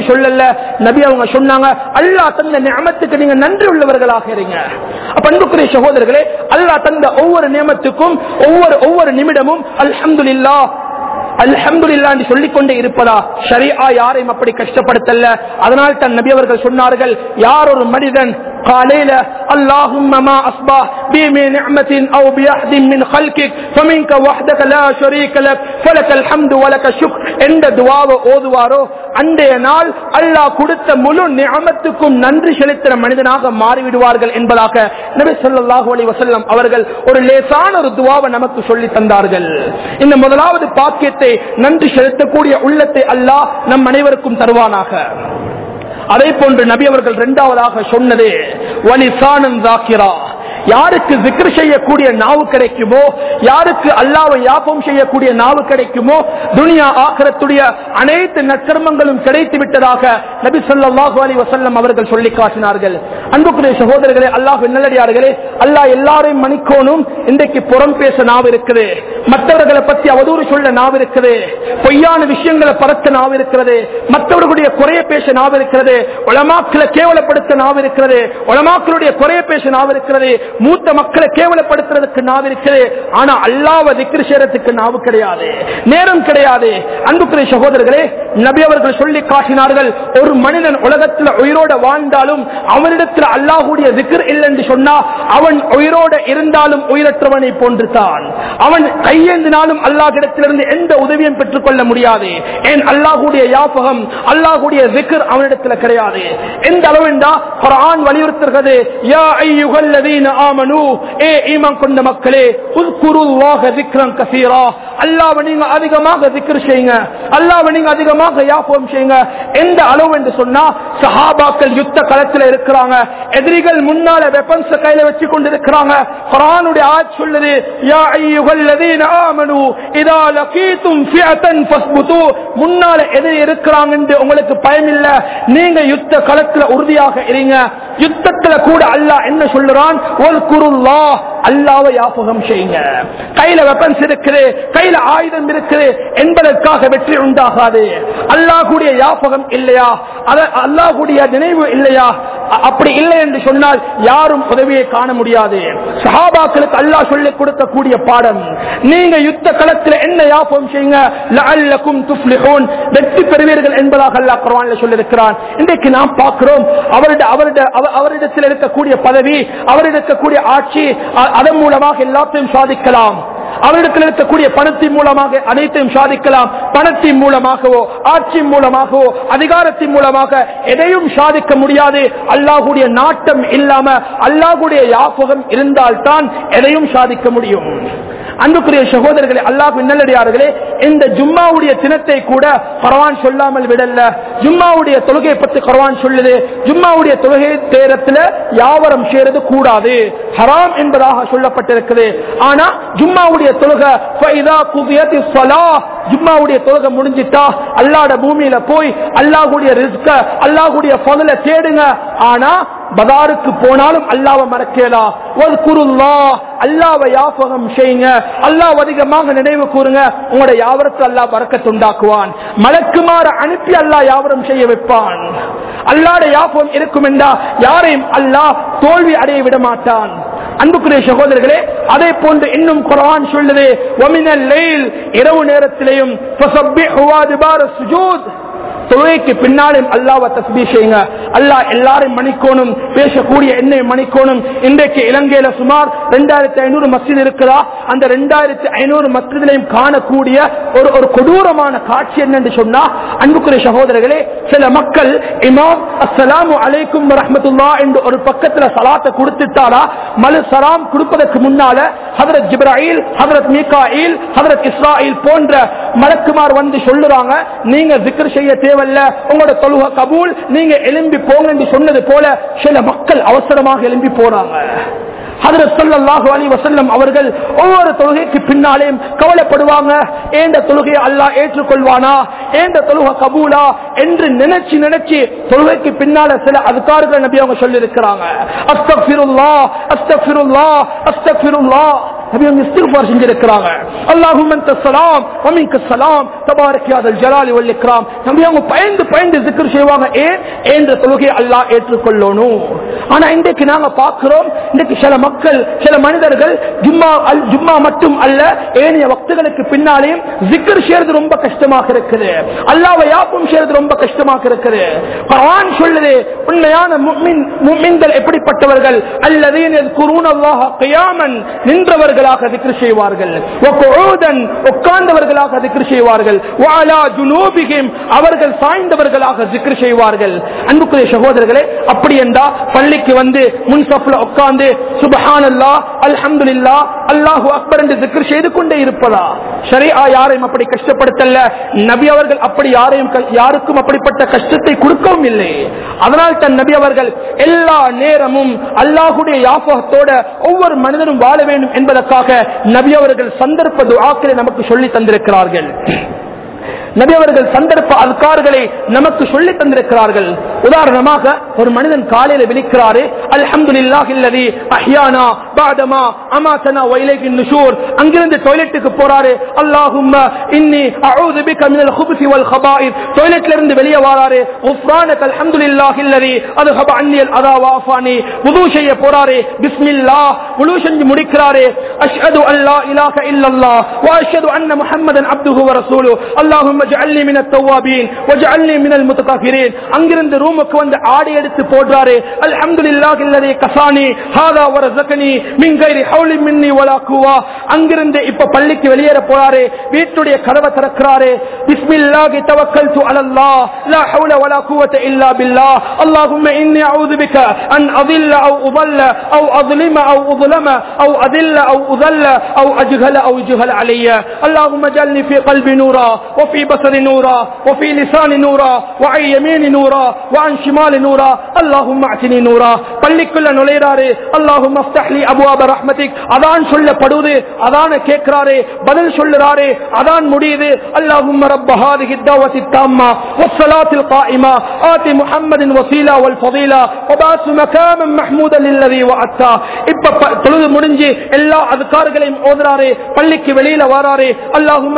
பத்தி சொல்லல நபி அவங்க சொன்னாங்க அல்லாஹ் தந்த நிஅமத்துக்கு நீங்க நன்றி உள்ளவர்களாக இருங்க. அப்ப அன்புக்குரிய சகோதரர்களே, அல்லாஹ் தந்த ஒவ்வொரு நியமத்துக்கும் ஒவ்வொரு நிமிடமும் அல்ஹம்துலில்லாஹ் அல்ஹம்துலில்லாஹ் என்று சொல்லிக்கொண்டே இருப்பதா? ஷரீஆ யாரையும் அப்படி கஷ்டப்படுத்தல. அதனால் தான் நபி அவர்கள் சொன்னார்கள், யார் ஒரு மனிதன் காலையில اللهم ما اصبح بي من نعمه او باحد من خلقك فمنك وحدك لا شريك لك فلك الحمد ولك الشكر என்ற துஆவை ஓதுவாரோ அன்றைய நாள் அல்லாஹ் கொடுத்த முழு நிஅமத்துக்கும் நன்றி செலுத்துகிற மனிதனாக மாறிவிடுவார்கள் என்பதாக நபி ஸல்லல்லாஹு அலைஹி வஸல்லம் அவர்கள் ஒரு லேசான ஒரு துஆவை நமக்கு சொல்லி தந்தார்கள். இந்த முதலாவது பாக்கியத்தை நன்றி செலுத்தக்கூடிய உள்ளத்தை அல்லாஹ் நம் அனைவருக்கும் தருவானாக. அதே போன்று நபி அவர்கள் இரண்டாவதாக சொன்னது வலிசானன் ஸாக்கிரா. யாருக்கு zikr செய்யக்கூடிய நாவு கிடைக்குமோ, யாருக்கு அல்லாஹ்வை யாபம் செய்யக்கூடிய நாவு கிடைக்குமோ, துனியா ஆகிரத்துடைய அனைத்து நற்கர்மங்களும் கிடைத்து விட்டதாக நபி ஸல்லல்லாஹு அலைஹி வஸல்லம் அவர்கள் சொல்லி காட்டினார்கள். அன்புக்குரிய சகோதரர்களே, அல்லாஹ்வின் நல்லடியார்களே, அல்லாஹ் எல்லாரையும் மன்னிக்கணும். இன்றைக்கு புறம் பேச நாவு இருக்குது, மற்றவர்களை பற்றி அவதூறு சொல்ல நாவு இருக்குது, பொய்யான விஷயங்களை பரத்த நாவு இருக்கிறது, மற்றவர்களுடைய குறைய பேச நாவு இருக்கிறது, உலமாக்களை கேவலப்படுத்த நாவு இருக்கிறது, உலமாக்களுடைய குறைய பேச நாவு இருக்கிறது, மூத்த மக்களை கேவலப்படுத்துறதுக்கு நாவு இருக்கிறது. ஆனா அல்லாஹ்வை zikr செய்யறதுக்கு நாவு கிடையாது, நேரம் கிடையாது. அன்புக்குரிய சகோதரர்களே, நபி அவர்கள் சொல்லி காட்டினார்கள், ஒரு மனிதன் உலகத்தில் உயிரோட வாழ்ந்தாலும் அவனிடத்தில் அல்லாஹ்வுடைய zikr இல்லை என்று சொன்னா அவன் உயிரோட இருந்தாலும் உயிரற்றவனை போன்று தான். அவன் கையேந்தினாலும் அல்லாஹ்விடத்திலிருந்து எந்த உதவியும் பெற்றுக் கொள்ள முடியாது. ஏன்? அல்லாஹ்வுடைய யாபகம், அல்லாஹ்வுடைய zikr அவனிடத்தில் கிடையாது. எந்த அளவு என்றா குர்ஆன் வலியுறுத்துகிறது, யா அய்யுஹல்லதீன ஆமனூ, ஏ ஈமான் கொண்ட மக்களே, உஸ்குருல்லாஹ ذிக்ரன் கஸீரா, அல்லாஹ்வை நீங்க அதிகமாக zikr செய்யுங்க, அல்லாஹ்வை நீங்க அதிகமாக யாபம் செய்யுங்க. எந்த அளவு என்று சொன்னா சஹாபாக்கள் யுத்த களத்தில் இருக்கிறாங்க, எதிரிகள் முன்னால வெப்பன்ஸ் கையில வச்சு கொண்டிருக்கிறாங்க. குர்ஆனுடைய ஆயத் சொல்லுது, யா அய்யுஹல்லதீன ஆமனூ இதா லகீதும் ஃபிஅத்தன் ஃபஸ்புது, முன்னால எதிரி இருக்கிறாங்க என்று உங்களுக்கு பயம் இல்ல, நீங்க யுத்த களத்தில் உறுதியாக இருங்க. யுத்தத்துல கூட அல்லாஹ் என்ன சொல்றான்? வல்குருல்லாஹ், அல்லாஹ்வை யாபகம் செய்யுங்க. கையில வெப்பன்ஸ் இருக்குது, கையில ஆயுதம் இருக்குது என்பதற்காக வெற்றி உண்டாகாது. அல்லாஹ்வுடைய யாபகம் இல்லையா, அல்லாஹ்வுடைய நினைவு இல்லையா, அப்படி இல்லை என்று சொன்னால் யாரும் உதவியை காண முடியாது. சஹாபாக்களுக்கு அல்லாஹ் சொல்லிக் கொடுக்கக்கூடிய பாடம், நீங்க யுத்த களத்தில் என்ன யாபகம் செய்யுங்க, லஅல்லகும் துஃப்லிஹூன், வெற்றி பெறுவீர்கள் என்பதாக அல்லாஹ் குர்ஆனில் சொல்லியிருக்கிறான். இன்றைக்கு நாம் பார்க்கிறோம், அவரிடத்தில் இருக்கக்கூடிய பதவி, அவரிடத்தில் இருக்கக்கூடிய ஆட்சி, அதன் மூலமாக எல்லாத்தையும் சாதிக்கலாம். அவரிடத்தில் இருக்கக்கூடிய பணத்தின் மூலமாக அனைத்தையும் சாதிக்கலாம். பணத்தின் மூலமாகவோ, ஆட்சி மூலமாகவோ, அதிகாரத்தின் மூலமாக எதையும் சாதிக்க முடியாது. அல்லாஹ்வுடைய நாட்டம் இல்லாம, அல்லாஹ்வுடைய யாபகம் இருந்தால்தான் எதையும் சாதிக்க முடியும். அன்புக்குரிய சகோதரர்களே, அல்லாஹ்வின் நல்லடியார்களே, இந்த ஜும்மாவுடைய தினத்தை கூட குர்ஆன் சொல்லாமல் விடல. ஜும்மாவுடைய தொழுகை பற்றி குர்ஆன் சொல்லுது, ஜும்மாவுடைய தொழுகை நேரத்தில் யாவரம் செய்யறது கூடாது, ஹராம் என்பதாக சொல்லப்பட்டிருக்கிறது. ஆனா ஜும்மாவுடைய தொழுகை ஃபைதா குதியத்திஸ் ஸலாஹ், ஜும்மாவுடைய தொழுகை முடிஞ்சிட்டா அல்லாஹ்வுடைய பூமியில போய் அல்லாஹ்வுடைய ரிஸ்க, அல்லாஹ்வுடைய ஃபضல தேடுங்க. ஆனா பஜாருக்கு போனாலும் அல்லாஹ்வை மறக்கலா. வல்குருல்லாஹ், அல்லாஹ்வை யாபகம் செய்யுங்க, அல்லாஹ் அதிகமாக நினைவு கூறுங்க. உங்களுடைய யாவரத்தை அல்லாஹ் பரக்கத் உண்டாக்குவான். மலக்குமார அனுப்பி அல்லாஹ் யாவரம் செய்ய வைப்பான். அல்லாஹ்வுடைய யாபகம் இருக்கும் என்றா யாரையும் அல்லாஹ் தோல்வி அடைய விட மாட்டான். அன்புக்குரிய சகோதரர்களே, அதே போன்று இன்னும் குர்ஆன் சொல்லுது, வமினல் லைல், இரவு நேரத்திலேயும் ஃபஸப்பிஹு வஅத்பார ஸுஜூத், தொழுகைக்கு பின்னாலும் அல்லாஹ்வை தஸ்பீஹ் செய்யுங்க. அல்லாஹ் எல்லாரையும் மன்னிக்கணும், பேசக்கூடிய என்னை மன்னிக்கணும். இன்றைக்கு இலங்கையில சுமார் 2500 மஸ்ஜித் இருக்கிறா. அந்த 2500 மஸ்ஜிதிலையும் காணக்கூடிய ஒரு கொடூரமான காட்சி என்னன்னு சொன்னா, அன்புக்குரிய சகோதரர்களே, சில மக்கள் இமாம் அஸ்ஸலாமு அலைக்கும் வரஹ்மத்துல்லாஹ் என்று ஒரு பக்கத்துல சலாத்தை கொடுத்துட்டாரா, மலு சலாம் கொடுப்பதற்கு முன்னால ஹஜ்ரத் ஜிப்ராயில், ஹஜ்ரத் மீகாயில், ஹஜ்ரத் இஸ்ராயில் போன்ற மலக்குமார் வந்து சொல்லுறாங்க, நீங்க zikr செய்ய தேவையில்ல, உங்களோட தொழுகை கபூல், நீங்க எழும்பி போங்க என்று சொன்னது போல சில மக்கள் அவசரமாக எழும்பி போறாங்க. ஹஜ்ரத் ஸல்லல்லாஹு அலைஹி வஸல்லம் அவர்கள் ஒவ்வொரு தொழுகைக்கு பின்னாலேயும் கவலைப்படுவாங்க, ஏண்ட தொழுகையை அல்லாஹ் ஏற்றுக்கொள்வானா, ஏண்ட தொழுகை கபூலா என்று நினைச்சு தொழுகைக்கு பின்னால சில அஸ்கார்கள் நபி அவங்க சொல்லி இருக்கிறாங்க. அஸ்தக்ஃபிருல்லாஹ் அஸ்தக்ஃபிருல்லாஹ் அஸ்தக்ஃபிருல்லாஹ். நபி அவங்க இஸ்திக்ஃபார் செஞ்சிருக்கிறாங்க. அல்லாஹும்ம அன்தஸ் ஸலாம் வ மின்கஸ் ஸலாம் தபாரக யா தல் ஜலாலி வல் இக்ராம். நபி அவங்க பயந்து பயந்து zikr செய்வாங்க. ஏன் தொழுகையை அல்லாஹ் ஏற்றுக்கொள்ளணும். ஆனா இன்றைக்கு நாங்க பார்க்கிறோம், இன்றைக்கு சில மக்கள் சில மனிதர்கள் ஜும்மா மட்டும் அல்ல ஏனைய வக்துகளுக்கு பின்னாலேயும் zikr செய்யறது ரொம்ப கஷ்டமாக இருக்குது. அல்லாஹ்வை யாபம் செய்யறது ரொம்ப கஷ்டமாக இருக்குது. குர்ஆன் சொல்லுது உண்மையான முஃமின்கள் எப்படிப்பட்டவர்கள்? அல்லதீன யذ்குரூன அல்லாஹ கியாமன், நின்றவர்களாக zikr செய்வார்கள், வ குஊதன், உட்கார்ந்தவர்களாக zikr செய்வார்கள், வ அலா ஜுனூபிஹிம், அவர்கள் சாய்ந்தவர்களாக zikr செய்வார்கள். அன்புக்குரிய சகோதரர்களே, அப்படி என்றா பள்ளிக்கு வந்து முன்சஃப்ல உட்கார்ந்து சுப்ஹானல்லாஹ் அல்ஹம்துலில்லாஹ் அல்லாஹு அக்பர் என்று zikr செய்து கொண்டே இருப்பதா? ஷரீஆ யாரையும் அப்படி கஷ்டப்படுத்தல. நபி அவர்கள் அப்படி யாருக்கும் அப்படிப்பட்ட கஷ்டத்தை கொடுக்கவும் இல்லை. அதனால் தன் நபி அவர்கள் எல்லா நேரமும் அல்லாஹுடைய யாபகத்தோட ஒவ்வொரு மனிதனும் வாழ வேண்டும் என்பதற்காக நபி அவர்கள் சந்தர்ப்ப துஆக்களை நமக்கு சொல்லி தந்திருக்கிறார்கள். நபி அவர்கள் சந்தர்ப்ப அஸ்கார்களை நமக்கு சொல்லி தந்திருக்கிறார்கள். உதாரணமாக ஒரு மனிதன் காலையில விழிக்கிறாரு, அல்ஹம்துலில்லாஹில்லதி அஹ்யானா பஅதமா அமாதனா வ இலைஹின் நுஷூர். அங்கிருந்து டாய்லெட்டுக்கு போறாரு, அல்லாஹும்ம இன்னி அஊது பிக மினல் குப்ஸி வல் கபாயித். டாய்லெட்ல இருந்து வெளியே வராரு, குஃப்ரானக அல்ஹம்துலில்லாஹில்லதி அத்ஹப அன்னில் அதா வ ஆஃபானி. வுது செய்ய போறாரு, பிஸ்மில்லாஹ். வுது செஞ்சு முடிக்கிறாரு, அஷ்ஹது அல்லா இலாஹ இல்லல்லாஹ் வ அஷ்ஹது அன்ன முஹம்மதன் அப்துஹு வ ரசூலுஹு. அல்லாஹும்ம ஜஅல்னி மினத் தவ்வாபீன் வ ஜஅல்னி மினல் முத்தகஃபிரீன். அங்கிருந்து ரூமுக்கு வந்து ஆடை எடுத்து போடுறாரு, அல்ஹம்துலில்லாஹில்லதி கஸானி ஹாதா வ ரஸகனி மின் கைரி ஹவுலி மின்னி வலா குவா. அங்கிருந்து இப்ப பள்ளிக்கு வெளியேற போறாரு, வீட்டுடைய கதவை திறக்கிறாரு, பிஸ்மில்லாஹி தவக்கல்து அலல்லாஹ் லா ஹவுல வலா குவத இல்லா பில்லாஹ். அல்லாஹும்ம இன்னி அஊது பிக அன் அضل او اضل او اظلم او اظلم او اذل او اذل او اجهل او يجهل علي. اللهم اجعلني في قلبي نورا وفي بصري نورا وفي لساني نورا وعن يميني نورا وعن شمالي نورا اللهم اعطني نورا. பள்ளிக்குள்ள நுழைறாரு, اللهم افتح لي ابواب رحمتك. அதான் சொல்லப்படுது, அதான கேக்குறாரு, பதில் சொல்றாரு, அதான் முடியுது. اللهم رب هذه الدعوه التامه والصلاه القائمه آت محمد الوسيله والفضيله وبعث مكانا محمودا للذي وعدته. இப்ப தொழுது முடிஞ்சு எல்லா அஸ்கார்களையும் ஓதுறாரு, பள்ளிக்கு வெளியில வராரு, اللهم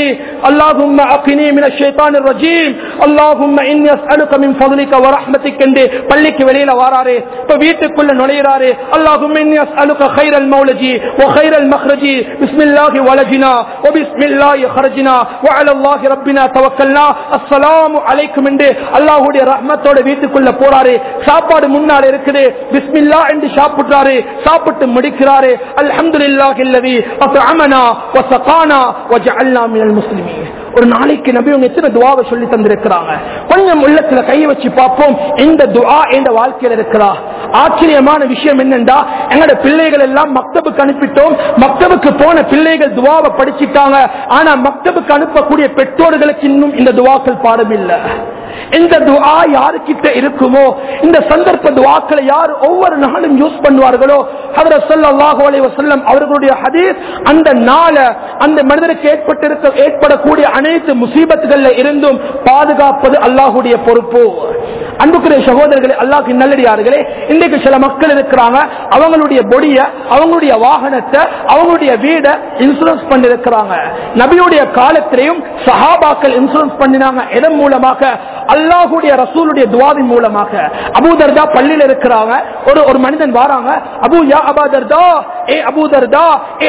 اقني من الشيطان الرجيم اللهم اني اسالك من فضلك ورحمتك என்று பள்ளிக்கு வெளியில வராரு. இப்ப வீட்டுக்குள்ள நுழைறாரு, اللهم اني اسالك خير المولج وخير المخرج بسم الله ولجنا وبسم الله خرجنا وعلى الله ربنا توكلنا السلام عليكم என்று அல்லாஹ்வுடைய ரஹ்மத்தோட வீட்டுக்குள்ள போறாரு. சாப்பாடு முன்னால இருக்குது, பிஸ்மில்லாஹ் என்று சாப்பிடுறாரு, சாப்பிட்டு முடிக்கிறாரு, அல்ஹம்துலில்லாஹில்லதி அத்அமனா வஸகானா வஜஅல்னா மினல் முஸ்லிமீன். ஒரு நாளைக்கு நபி அவங்க எத்தனை துஆவை சொல்லி தந்திருக்கிறாங்க. கொஞ்சம் உள்ளத்துல கை வச்சு பார்ப்போம், இந்த துஆ என்ற வாழ்க்கையில இருக்கிறா. ஆச்சரியமான விஷயம் என்னன்னா, எங்களோட பிள்ளைகள் எல்லாம் மக்தபுக்கு அனுப்பிட்டோம், மக்தபுக்கு போன பிள்ளைகள் துஆவை படிச்சுட்டாங்க. ஆனா மக்தபுக்கு அனுப்பக்கூடிய பெற்றோர்களுக்கு இன்னும் இந்த துஆக்கள் பாடம் இல்லை. இந்த துஆ யாருக்கிட்ட இருக்குமோ, இந்த சந்தர்ப்ப துஆக்களை யார் ஒவ்வொரு நாளும் யூஸ் பண்ணுவார்களோ, ஹஜ்ரத் ஸல்லல்லாஹு அலைஹி வஸல்லம் அவர்களுடைய ஹதீஸ், அந்த நாள அந்த மனிதனுக்கு ஏற்படக்கூடிய அனைத்து முசீபத்துகள்ல இருந்தும் பாதுகாப்பது அல்லாஹ்வுடைய பொறுப்பு. அன்புக்குரிய சகோதரர்களே, அல்லாஹ்வின் நல்லடியார்களே, இன்றைக்கு சில மக்கள் இருக்கிறாங்க, அவங்களுடைய பொடிய, அவங்களுடைய வாகனத்தை, அவங்களுடைய வீட இன்சூரன்ஸ் பண்ணிருக்கிறாங்க. நபியுடைய காலத்திலையும் சஹாபாக்கள் இன்சூரன்ஸ் பண்ணினாங்க. எதன் மூலமாக? அல்லாஹ்வுடைய ரசூலுடைய துஆவின் மூலமாக. அபூ தர்தா பள்ளியில் இருக்கிறாங்க, ஒரு மனிதன் வராங்க, அபூ யா அபா தர்தா, ஏ அபூ தர்தா,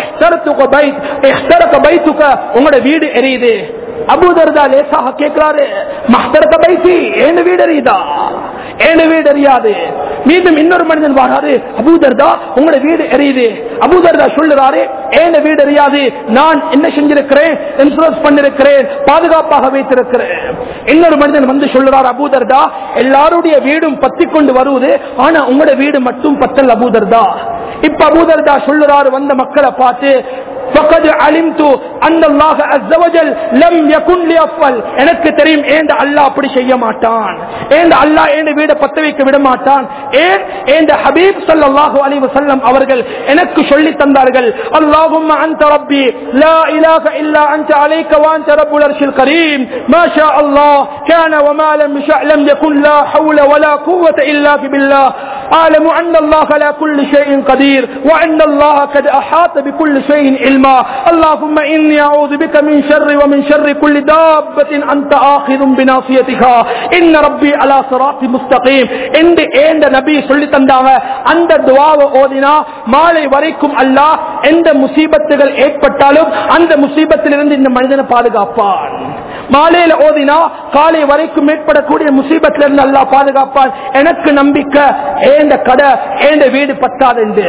இஹ்தரக பைத்துக, உங்களோட வீடு எரியுது. அபூ தர்தா லேசாக கேட்கிறாரு, மஹ்தரக பைத்தி, ஏன் வீடு எரியுதா? ஏன் வீடு எரியாது? மீண்டும் இன்னொரு மனிதன் வராரு, அபூ தர்தா உங்களோட வீடு எரியுது. அபூ தர்தா சொல்லுறாரு, ஏன் வீடு எரியாது? நான் என்ன செஞ்சிருக்கிறேன்? இன்சூரன்ஸ் பண்ணிருக்கிறேன், பாதுகாப்பாக வைத்திருக்கிறேன். இன்னொரு மனிதன் வந்து சொல்லுறாரு, அபூ தர்தா எல்லாருடைய வீடும் பத்தி கொண்டு வருவது, ஆனா உங்களோட வீடு மட்டும் பத்தல் அபூ தர்தா. இப்ப அபூ தர்தா சொல்லுறாரு வந்த மக்களை பார்த்து, فقد علمت ان الله عز وجل لم يكن ليفعل. எனக்கு தெரியும் ஏன் அல்லாஹ் அப்படி செய்ய மாட்டான், ஏன் அல்லாஹ் ஏன் வீட பத்த வைக்க விட மாட்டான். ஏன் ஹபீப் ஸல்லல்லாஹு அலைஹி வஸல்லம் அவர்கள் எனக்கு சொல்லி தந்தார்கள், اللهم انت ربي لا اله الا انت عليك وانت رب العرش الكريم ما شاء الله كان وما لم يشأ لم يكن لا حول ولا قوه الا بالله. அலமு அன்னல்லாஹ அலா குல்லி ஷைஇன் கதீர் வ அன்னல்லாஹ கத் அஹாத பிகுல்லி ஷைஇன் இல்மா அல்லாஹும்ம இன்னி அஊது பிக மின் ஷர்ரி வ மின் ஷர்ரி குல்லி தாபத்தின் அன்த ஆகிதும் பினாசியதிஹா இன்ன ரப்பி அலா ஸிராத்தி முஸ்தகீம் என்று ஏண்ட நபி சொல்லி தந்தாங்க. அந்த துஆவை ஓதினா மாலை வரைக்கும் அல்லாஹ் எந்த முசீபத்துகள் ஏற்பட்டாலும் அந்த முசீபத்திலிருந்து இந்த மனிதனை பாதுகாப்பான். மாலையில ஓதினா காலை வரைக்கும் ஏற்படக்கூடிய முசீபத்திலிருந்து அல்லாஹ் பாதுகாப்பான். எனக்கு நம்பிக்கை ஏண்ட கடை ஏண்ட வீடு பத்தாது என்று.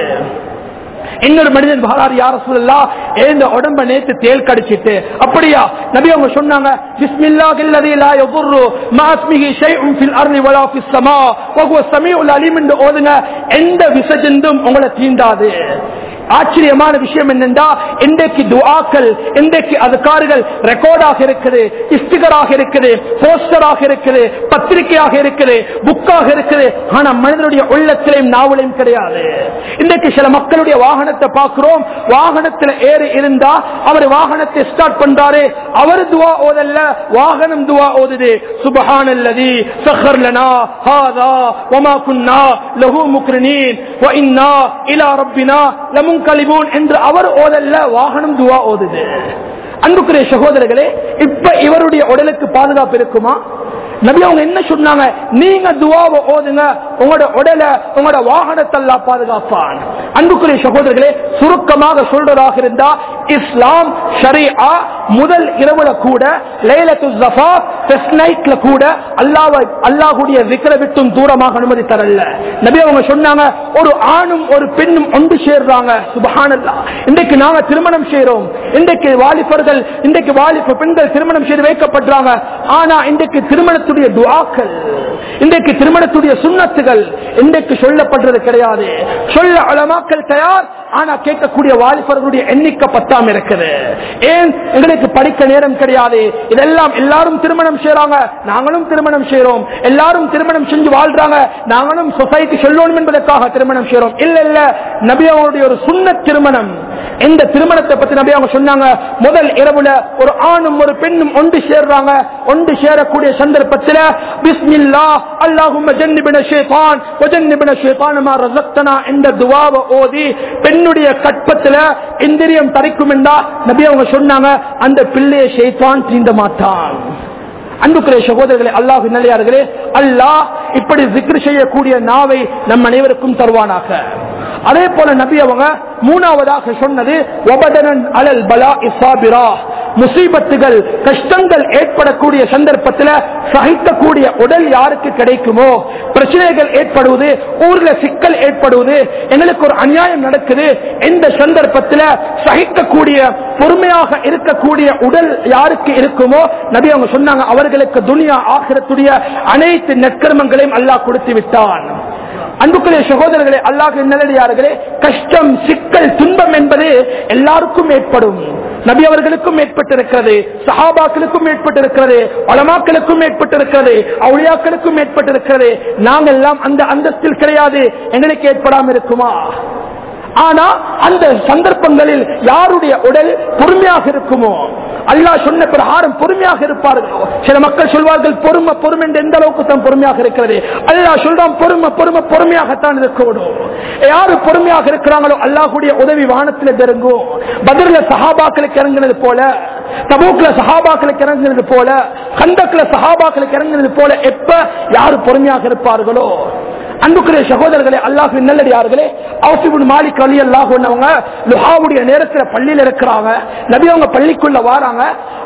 இன்னொரு மனிதன் பாரார், யா ரசூலல்லாஹ் ஏந்த உடம்ப நேத்து தேல் கடிச்சிட்டு. அப்படியா நபி அவங்க சொன்னாங்க, பிஸ்மில்லாஹில்லதி லா யதுர்ரு மா இஸ்மிஹி ஷைஉன் ஃபில் அர்தி வலா ஃபிஸ் ஸமா வ ஹுவ ஸமீஉல் அலீம் என்று ஓதுங்க. எந்த விசஜந்தும் உங்களை தீண்டாது. ஆச்சரியமான விஷயம் என்னென்றா, இன்றைக்கு துஆக்கள், இன்றைக்கு அதுகார்கள் ரெக்கார்டாக இருக்குது, இஸ்டிகராக இருக்குது, போஸ்டராக இருக்குது, பத்திரிகையாக இருக்குது, புக்காக இருக்குது. ஆனா மனிதனுடைய உள்ளத்திலையும் நாவலையும் கிடையாது. இன்றைக்கு சில மக்களுடைய வாகனத்தை பார்க்கிறோம், வாகனத்தில் ஏறி இருந்தா அவர் வாகனத்தை ஸ்டார்ட் பண்றாரு, அவர் துஆ ஓதல்ல, வாகனம் துஆ ஓதுது. சுப்ஹானல்லதி சஹர் லனா ஹாதா வமா குன்னா லஹு முக்ரினீன் வ இன்னா இலா ரப்பினா லமுன்கலிபூன் என்று அவர் ஓதல்ல, வாகனம் துஆ ஓதுது. அன்புக்குரிய சகோதரர்களே, இப்ப இவருடைய உடலுக்கு பாதுகாப்பு இருக்குமா? நபி அவங்க என்ன சொன்னாங்க, நீங்க துஆவை ஓதுங்க, உங்களோட உடல உங்களோட வாகனத்தை அல்லாஹ் பாதுகாப்பான். அன்புக்குரிய சகோதரர்களே, சுருக்கமாக சொல்றதாக இருந்தா, இஸ்லாம் ஷரீஆ முதல் இரவுல கூட, லைலத்துல் ஸஃபா ஃபர்ஸ்ட் நைட்ல கூட அல்லாஹ்வுடைய zikr விட்டும் தூரமாக அனுமதி தரல. நபி அவங்க சொன்னாங்க, ஒரு ஆணும் ஒரு பெண்ணும் ஒன்று சேர்றாங்க. சுப்ஹானல்லாஹ். இன்றைக்கு நாங்க திருமணம் செய்றோம், இன்றைக்கு வாலிபர்கள், இன்றைக்கு வாலிப பெண்கள் திருமணம் செய்து வைக்கப்படுறாங்க. ஆனா இன்றைக்கு திருமணத்துடைய துஆக்கள், இன்றைக்கு திருமணத்துடைய சுன்னத்துகள் இன்றைக்கு சொல்லப்படுறது கிடையாது. சொல்ல உலமாக்கள் தயார், ஆனா கேட்கக்கூடிய வாலிபர்களுடைய எண்ணிக்கை பத்தாம இருக்குது. ஏன்? எங்களுக்கு படிக்க நேரம் கிடையாது. இதெல்லாம் எல்லாரும் திருமணம் செய்றாங்க, நாங்களும் திருமணம் செய்றோம். எல்லாரும் திருமணம் செஞ்சு வாழ்றாங்க, நாங்களும் சொசைட்டி சொல்லணும் என்பதற்காக திருமணம் செய்றோம். இல்ல இல்ல, நபி அவருடைய ஒரு சுன்னத் திருமணம். இந்த திருமணத்தை பத்தி நபி அவங்க சொன்னாங்க, முதல் இரவுல ஒரு ஆணும் ஒரு பெண்ணும் ஒன்று சேர்றாங்க. ஒன்று சேரக்கூடிய சந்தர்ப்பத்தில் பிஸ்மில்லாஹ் அல்லாஹும்ம ஜன்னிபின ஷைத்தான் வ ஜன்னிபின ஷைத்தான மா ரஸக்தனா என்ற துஆவை ஓதி பெண்ணுடைய கற்பத்தில் இந்திரியம் தரிக்கும் என்றா நபி அவங்க சொன்னாங்க, அந்த பிள்ளையை ஷைத்தான் தீண்ட மாட்டான். அன்புக்குரிய சகோதரர்களே, அல்லாஹ்வின் நல்லடியார்களே, அல்லாஹ் இப்படி zikr செய்யக்கூடிய நாவை நம் அனைவருக்கும் தருவானாக. அதே போல நபி அவங்க மூணாவதாக சொன்னது, வபதனன் அலல் பலாஇ ஸாபிரா, முசீபத்துகள் கஷ்டங்கள் ஏற்படக்கூடிய சந்தர்ப்பத்தில் சகிக்கக்கூடிய உடல் யாருக்கு கிடைக்குமோ, பிரச்சனைகள் ஏற்படுவது, ஊர்ல சிக்கல் ஏற்படுவது, எங்களுக்கு ஒரு அநியாயம் நடக்குது, இந்த சந்தர்ப்பத்தில் சகிக்கக்கூடிய பொறுமையாக இருக்கக்கூடிய உடல் யாருக்கு இருக்குமோ, நபி அவங்க சொன்னாங்க, அவர்களுக்கு துனியா ஆகிரத்துடைய அனைத்து நற்கர்மங்களையும் அல்லாஹ் கொடுத்து விட்டான். அன்புக்குரிய சகோதரர்களே, அல்லாஹ்வின் நல்லடியார்களே, கஷ்டம், சிக்கல், துன்பம் என்பது எல்லாருக்கும் ஏற்படும். நபி அவர்களுக்கும் ஏற்பட்டிருக்கிறது, சஹாபாக்களுக்கும் ஏற்பட்டிருக்கிறது, உலமாக்களுக்கும் ஏற்பட்டிருக்கிறது, அவுலியாக்களுக்கும் ஏற்பட்டிருக்கிறது. நாங்கள் எல்லாம் அந்த அந்தஸ்தில் கிடையாது, எங்களுக்கு ஏற்படாமல் இருக்குமா? ஆனா அந்த சந்தர்ப்பங்களில் யாருடைய உடல் பொறுமையாக இருக்குமோ, அல்லாஹ் சொன்ன பிரகாரம் பொறுமையாக இருப்பார்களோ. சில மக்கள் சொல்வார்கள், பொறுமை பொறுமை என்று எந்த அளவுக்கு தான் பொறுமையாக இருக்கிறது. அல்லாஹ் சொல்றான், பொறுமை பொறுமை பொறுமையாகத்தான் இருக்கணும். யாரு பொறுமையாக இருக்கிறாங்களோ அல்லாஹ்வுடைய உதவி வானத்தில் இறங்கும். பத்ர்ல சஹாபாக்களுக்கு இறங்கினது போல, தபூக்ல சஹாபாக்களுக்கு இறங்கினது போல, கந்தக்ல சஹாபாக்களுக்கு இறங்கினது போல எப்ப யாரு பொறுமையாக இருப்பார்களோ. அன்புக்குரிய சகோதரர்களே, அல்லாஹ்வின் நல்லடியார்களே, அவுஸ் இப்னு மாலிக் ரலியல்லாஹு அன்ஹு அவங்க லுஹாவுடைய நேரத்தில் பள்ளியில் இருக்கிறாங்க. நபி அவங்க பள்ளிக்குள்ள வாராங்க.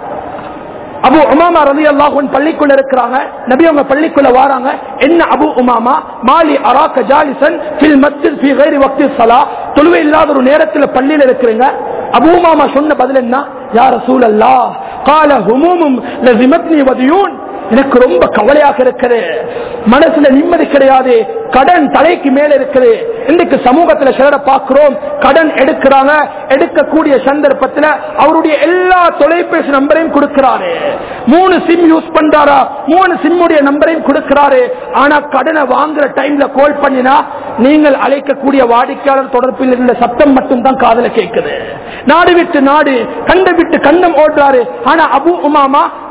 அபு உமாமா ரலியல்லாஹு அன்ஹு பள்ளிக்குள்ள இருக்கிறாங்க. நபி அவங்க பள்ளிக்குள்ள வாராங்க. என்ன அபு உமாமா, மாலி அராக ஜாலிசன் ஃபில் மஸ்ஜித் ஃபீ கைரி வக்தி ஸலா, தொழுகை இல்லாத ஒரு நேரத்தில் பள்ளியில் இருக்கிறீங்க. அபு உமாமா சொன்ன பதில் என்ன? யா ரசூலல்லாஹ் قال هموم لزمتني وديون, எனக்கு ரொம்ப கவலையாக இருக்குது, மனசுல நிம்மதி கிடையாது, கடன் தலைக்கு மேல இருக்குது. இன்றைக்கு சமூகத்தில் சிலரை பார்க்கிறோம், கடன் எடுக்கிறாங்க, எடுக்கக்கூடிய சந்தர்ப்பத்தில் அவருடைய எல்லா தொலைபேசி நம்பரையும் கொடுக்கிறாரு. 3 சிம் யூஸ் பண்றாரா, 3 சிம்முடைய நம்பரையும் கொடுக்கிறாரு. ஆனா கடனை வாங்குற டைம்ல கால் பண்ணினா நீங்கள் அழைக்கக்கூடிய வாடிக்கையாளர் தொடர்பில் இருந்த சத்தம் மட்டும் தான் காதுல கேட்குது. நாடு விட்டு நாடு, கண்ட விட்டு கண்டம் ஓடுறாரு. ஆனா அபு உமாமா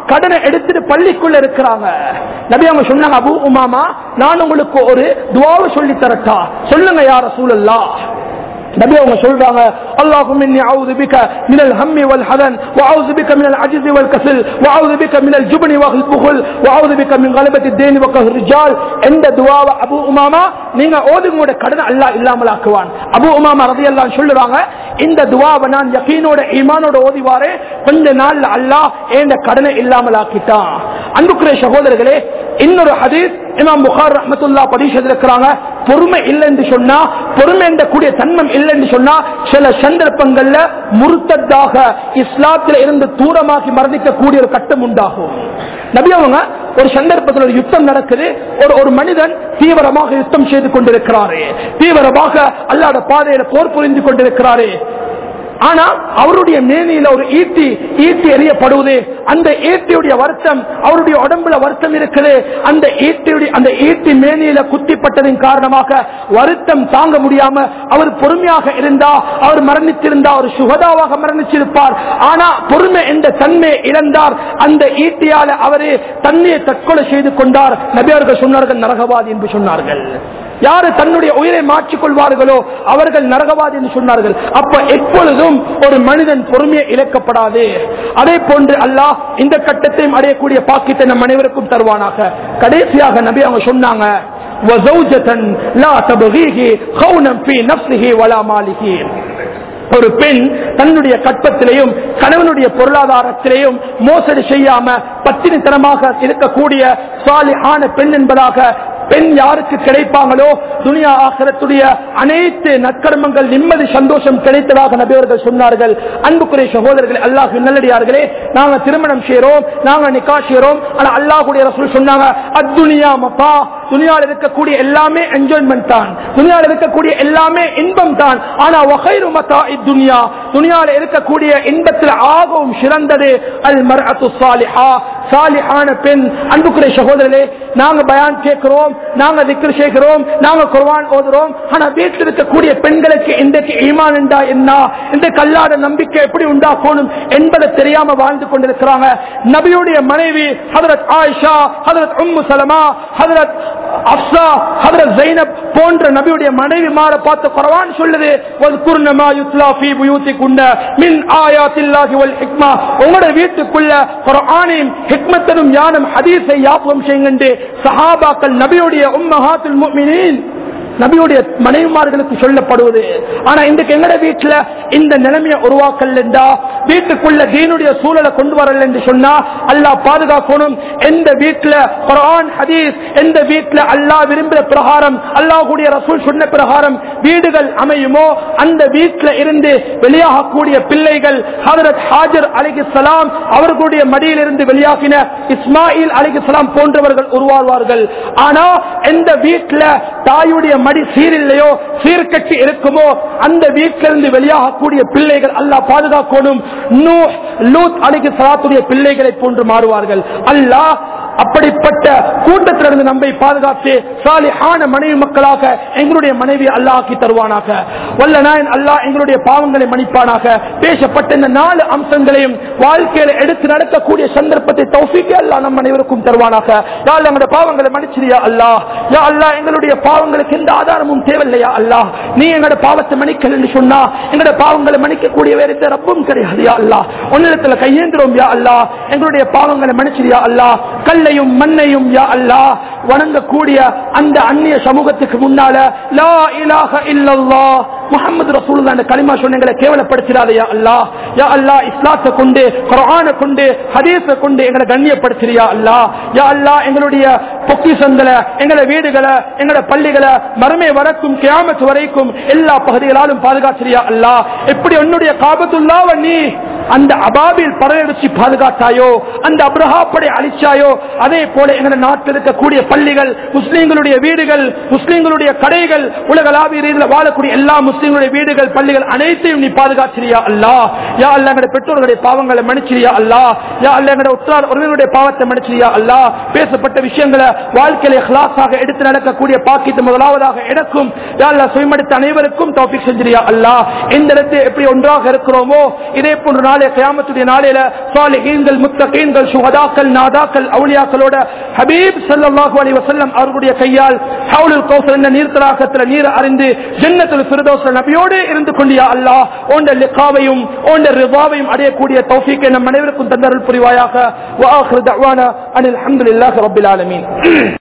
கடனை எடுத்துட்டு பள்ளிக்குள்ள இருக்கிறாங்க. நபி அவங்க சொன்னாங்க, அபூ உமாமா நான் உங்களுக்கு ஒரு துஆவை சொல்லி தரட்டா? சொல்லுங்க யா ரசூலல்லாஹ். நபி அவங்க சொல்றாங்க, அல்லாஹும்ம இன்னி அஊது பிக மினல் ஹம்மி வல் ஹஸன் வ அஊது பிக மினல் அஜ்ஸி வல் கஸல் வ அஊது பிக மினல் ஜுப்னி வல் புகுல் வ அஊது பிக மின் கலபத்தி தீன் வ கஹர் ரிஜால். இந்த துஆவை அபூ உமாமா நீங்க ஓதுங்க, கடன் அல்லாஹ் இல்லாமல் ஆக்குவான். அபூ உமாமா ரலியல்லாஹு அன்ஹு சொல்றாங்க, இந்த துஆவை நான் யகீனோட ஈமானோட ஓதிவாரே கொஞ்ச நாள்ல அல்லாஹ் இந்த கடனை இல்லாமல் ஆக்கிட்டான். அன்புக்குரிய சகோதரர்களே, இன்னொரு ஹதீஸ் இமாம் புகாரி ரஹ்மத்துல்லாஹி பதிவு செய்திருக்கிறாங்க. பொறுமை இல்லை என்று சொன்னா, பொறுமை என்ற கூடிய தன்மம் இல்லை என்று சொன்னா சில சந்தர்ப்பங்கள்ல முர்த்ததாக இஸ்லாத்தில் இருந்து தூரமாகி மரணிக்கக்கூடிய ஒரு கட்டம் உண்டாகும். நபி அவங்க ஒரு சந்தர்ப்பத்தில் ஒரு யுத்தம் நடக்குது. ஒரு மனிதன் தீவிரமாக யுத்தம் செய்து கொண்டிருக்கிறாரு, தீவிரமாக அல்லாஹ்வுடைய பாதையில போர் புரிந்து கொண்டிருக்கிறாரு. ஆனா அவருடைய மேனியில ஒரு ஈட்டி எறியப்படுவது. அந்த ஈட்டியுடைய வருத்தம், அவருடைய உடம்புல வருத்தம் இருக்குது. அந்த ஈட்டி மேனியில குத்திப்பட்டதின் காரணமாக வருத்தம் தாங்க முடியாம அவர் பொறுமையாக இருந்தா அவர் மரணித்திருந்தா ஒரு சுகதாவாக மரணிச்சிருப்பார். ஆனா பொறுமை என்ற தன்மை இழந்தார். அந்த ஈட்டியால அவரே தன்னையை தற்கொலை செய்து கொண்டார். நபி அவர்கள் சொன்னார்கள், நரகவாதி என்று சொன்னார்கள். யாரு தன்னுடைய உயிரை மாற்றிக் கொள்வார்களோ அவர்கள் நரகவாதி என்று சொன்னார்கள். அப்ப எப்பொழுதும் ஒரு மனிதன் பொறுமையை இழக்கப்படாது. அதே போன்று அல்லாஹ் இந்த கட்டத்தையும் அடையக்கூடிய பாக்கியத்தை நம் அனைவருக்கும் தருவானாக. கடைசியாக நபி அவங்க சொன்னாங்க, ஒரு பெண் தன்னுடைய கற்பத்திலையும் கணவனுடைய பொருளாதாரத்திலையும் மோசடி செய்யாம பத்தினித்தனமாக இருக்கக்கூடிய சாலிஹான பெண் என்பதாக பெண் யாருக்கு கிடைப்பாங்களோ துனியா ஆகிரத்துடைய அனைத்து நற்கர்மங்கள் நிம்மதி சந்தோஷம் கிடைத்ததாக நபி அவர்கள் சொன்னார்கள். அன்புக்குரிய சகோதரர்களே, அல்லாஹ்வின் நல்லடியார்களே, நாங்க திருமணம் செய்யறோம், நாங்க நிக்கா செய்யறோம். ஆனா அல்லாஹ்வுடைய ரசூல் சொன்னாங்க, அத்துனியா மதா, துனியாவில் இருக்கக்கூடிய எல்லாமே என்ஜாய்மெண்ட் தான், துனியாவில் இருக்கக்கூடிய எல்லாமே இன்பம் தான். ஆனா வகைரு மதா இத்துனியா, துனியாவில் இருக்கக்கூடிய இன்பத்தில் ஆகவும் சிறந்தது அல் மர்அத்து ஸாலிஹா, சாலிஹான பெண். அன்புக்குரிய சகோதரர்களே, நாங்க பயான் கேட்கிறோம், நாங்க திக்ர் செய்கிறோம், நாங்க குர்ஆன் ஓதுறோம். ஆனா வீட்டில் இருக்கக்கூடிய பெண்களுக்கு இன்றைக்கு ஈமான் என்றா என்ன, இந்த கல்லாத நம்பிக்கை எப்படி உண்டாக்கணும் என்பதை தெரியாம வாழ்ந்து கொண்டிருக்கிறாங்க. நபியுடைய மனைவி ஹஜ்ரத் ஆயிஷா, ஹஜ்ரத் உம்மு சலமா, ஹஜ்ரத் அஃப்ஸா, ஹஜ்ரத் ஸைனப் போன்ற நபியுடைய மனைவிமாரை பார்த்து குர்ஆன் சொல்லுது, வஸ்குர்ன மா யுத்லா ஃபீ புயூதிகுன்ன மின் ஆயாத்தில்லாஹி வல் ஹிக்மா. உங்களுடைய வீட்டுக்குள்ள குர்ஆனையும் ஹிக்மத்தையும் ஞானம் ஹதீஸை ஞாபகம் செய்யுங்க. சஹாபாக்கள் நபியுடைய உம்மஹாத்துல் முஃமினீன் நபியுடைய மனைவிமார்களுக்கு சொல்லப்படுவது. ஆனா இன்றைக்கு எங்கட வீட்டுல இந்த நிலைமையை உருவாக்கலா, வீட்டுக்குள்ள தீனுடைய சூழலை கொண்டு வரல என்று சொன்னா அல்லாஹ் பாதுகாக்கணும். எந்த வீட்டுல குர்ஆன் ஹதீஸ், எந்த வீட்டுல அல்லாஹ் விரும்புகிற பிரகாரம், அல்லாஹ்வுடைய ரசூல் சொன்ன பிரகாரம் வீடுகள் அமையுமோ அந்த வீட்டுல இருந்து வெளியாகக்கூடிய பிள்ளைகள் ஹஜ்ரத் ஹாஜர் அலைஹிஸ்ஸலாம் அவர்களுடைய மடியிலிருந்து வெளியாகின இஸ்மாயில் அலைஹிஸ்ஸலாம் போன்றவர்கள் உருவாவார்கள். ஆனா எந்த வீட்டுல தாயுடைய மடி சீரில்லையோ, சீர்கட்டி இருக்குமோ அந்த வீட்டிலிருந்து வெளியாகக்கூடிய பிள்ளைகள் அல்லாஹ் பாதுகாக்கணும். நூஹ், லூத் அலைஹிஸ்ஸலாத்துடைய பிள்ளைகளை போன்று மாறுவார்கள். அல்லாஹ் அப்படிப்பட்ட கூட்டத்திலிருந்து நம்மை பாதுகாத்து சாலிஹான மனைவி மக்களாக எங்களுடைய மனைவி அல்லாஹ் ஆக்கி தருவானாக. வல்ல நாயன் அல்லாஹ் எங்களுடைய பாவங்களை மன்னிப்பானாக. பேசப்பட்ட இந்த 4 அம்சங்களையும் வாழ்க்கையில எடுத்து நடக்கக்கூடிய சந்தர்ப்பத்தை தௌஃபீக் அல்லாஹ் நம் அனைவருக்கும் தருவானாக. யா அல்லாஹ் எங்களுடைய பாவங்களை மன்னிச்சிரியா அல்லாஹ். யா அல்லாஹ் எங்களுடைய பாவங்களுக்கு எந்த ஆதாரமும் தேவையில்லையா அல்லாஹ். நீ எங்களுடைய பாவத்தை மன்னிக்கல் என்று சொன்னா எங்களுடைய பாவங்களை மன்னிக்கக்கூடிய வேற எந்த ரப்பும் கிடையாது யா அல்லாஹ். உன்னிடத்துல கையேந்திரோம் யா அல்லாஹ். எங்களுடைய பாவங்களை மன்னிச்சிரியா அல்லாஹ். கல்லையும் மண்ணையும் யா அல்லாஹ் வணங்கக்கூடிய அந்த அந்நிய சமூகத்துக்கு முன்னால லா இலாஹ இல்லல்லாஹ் முஹம்மது ரசூலுல்லாஹ் என்ற கலிமா சொன்னங்களை கேவலப்படுத்திடாதே யா அல்லாஹ். யா அல்லாஹ் இஸ்லாத்தை கொண்டு, குர்ஆனை கொண்டு, ஹதீஸை கொண்டு எங்களை கண்ணியப்படுத்தியா அல்லாஹ். யா அல்லாஹ் எங்களுடைய பொக்கிஷங்களை, எங்களை வீடுகளை, எங்களை பள்ளிகளை மறுமை வரைக்கும் கியாமத் வரைக்கும் எல்லா பகுதிகளாலும் பாதுகாத்திரியா அல்லாஹ். எப்படி உன்னுடைய காபத்துல்லாஹ்வை நீ அந்த அபாபில் படையெடுத்து பாதுகாத்தாயோ, அந்த அப்ரஹா படை அழிச்சாயோ, அதே போல எங்கள் நாட்டில் இருக்கக்கூடிய பள்ளிகள், முஸ்லீம்களுடைய வீடுகள், முஸ்லீம்களுடைய கடைகள், உலகளாவிய ரீதியில் வாழக்கூடிய எல்லா முஸ்லீம்களுடைய வீடுகள், பள்ளிகள் அனைத்தையும் நீ பாதுகாத்திரியா அல்லாஹ். யா அல்லாஹ் எங்களுடைய பெற்றோர்களுடைய பாவங்களை மன்னிச்சிரியா அல்லாஹ். யா அல்லாஹ் எங்களுடைய உற்றார் உறவினருடைய பாவத்தை மன்னிச்சிரியா அல்லாஹ். பேசப்பட்ட விஷயங்களை வாழ்க்கையில இஹ்லாஸாக எடுத்து நடக்கக்கூடிய பாக்கியத்தை முதலாவதாக எனக்கும் யா அல்லாஹ் சுயமடித்த அனைவருக்கும் தௌஃபீக் செஞ்சிரியா அல்லாஹ். இந்த இடத்தில் எப்படி ஒன்றாக இருக்கிறோமோ இதே போன்ற நாள் நாளை கியாமத்துடைய நாளையில சாலிஹீன்கள், முத்தகீன்கள், சுஹதாக்கள், நாதாக்கள், அவுலியாக்களோட ஹபீப் ஸல்லல்லாஹு அலைஹி வஸல்லம் அவர்களுடைய கையால் ஹவுலுல் கௌசர் என்ற நீர் தடாகத்தில் நீர் அறிந்து ஜன்னத்துல் ஃபிர்தௌஸ் நபியோடு இருந்து கொண்டு யா அல்லாஹ் உன்னுடைய லிகாவையும் உன்னுடைய ரிதாவையும் அடையக்கூடிய தௌஃபீக்கை நம் அனைவருக்கும் தந்தருள் புரிவாயாக. வ ஆகிரு தஅவானா அனில் ஹம்துலில்லாஹி ரப்பில் ஆலமீன்.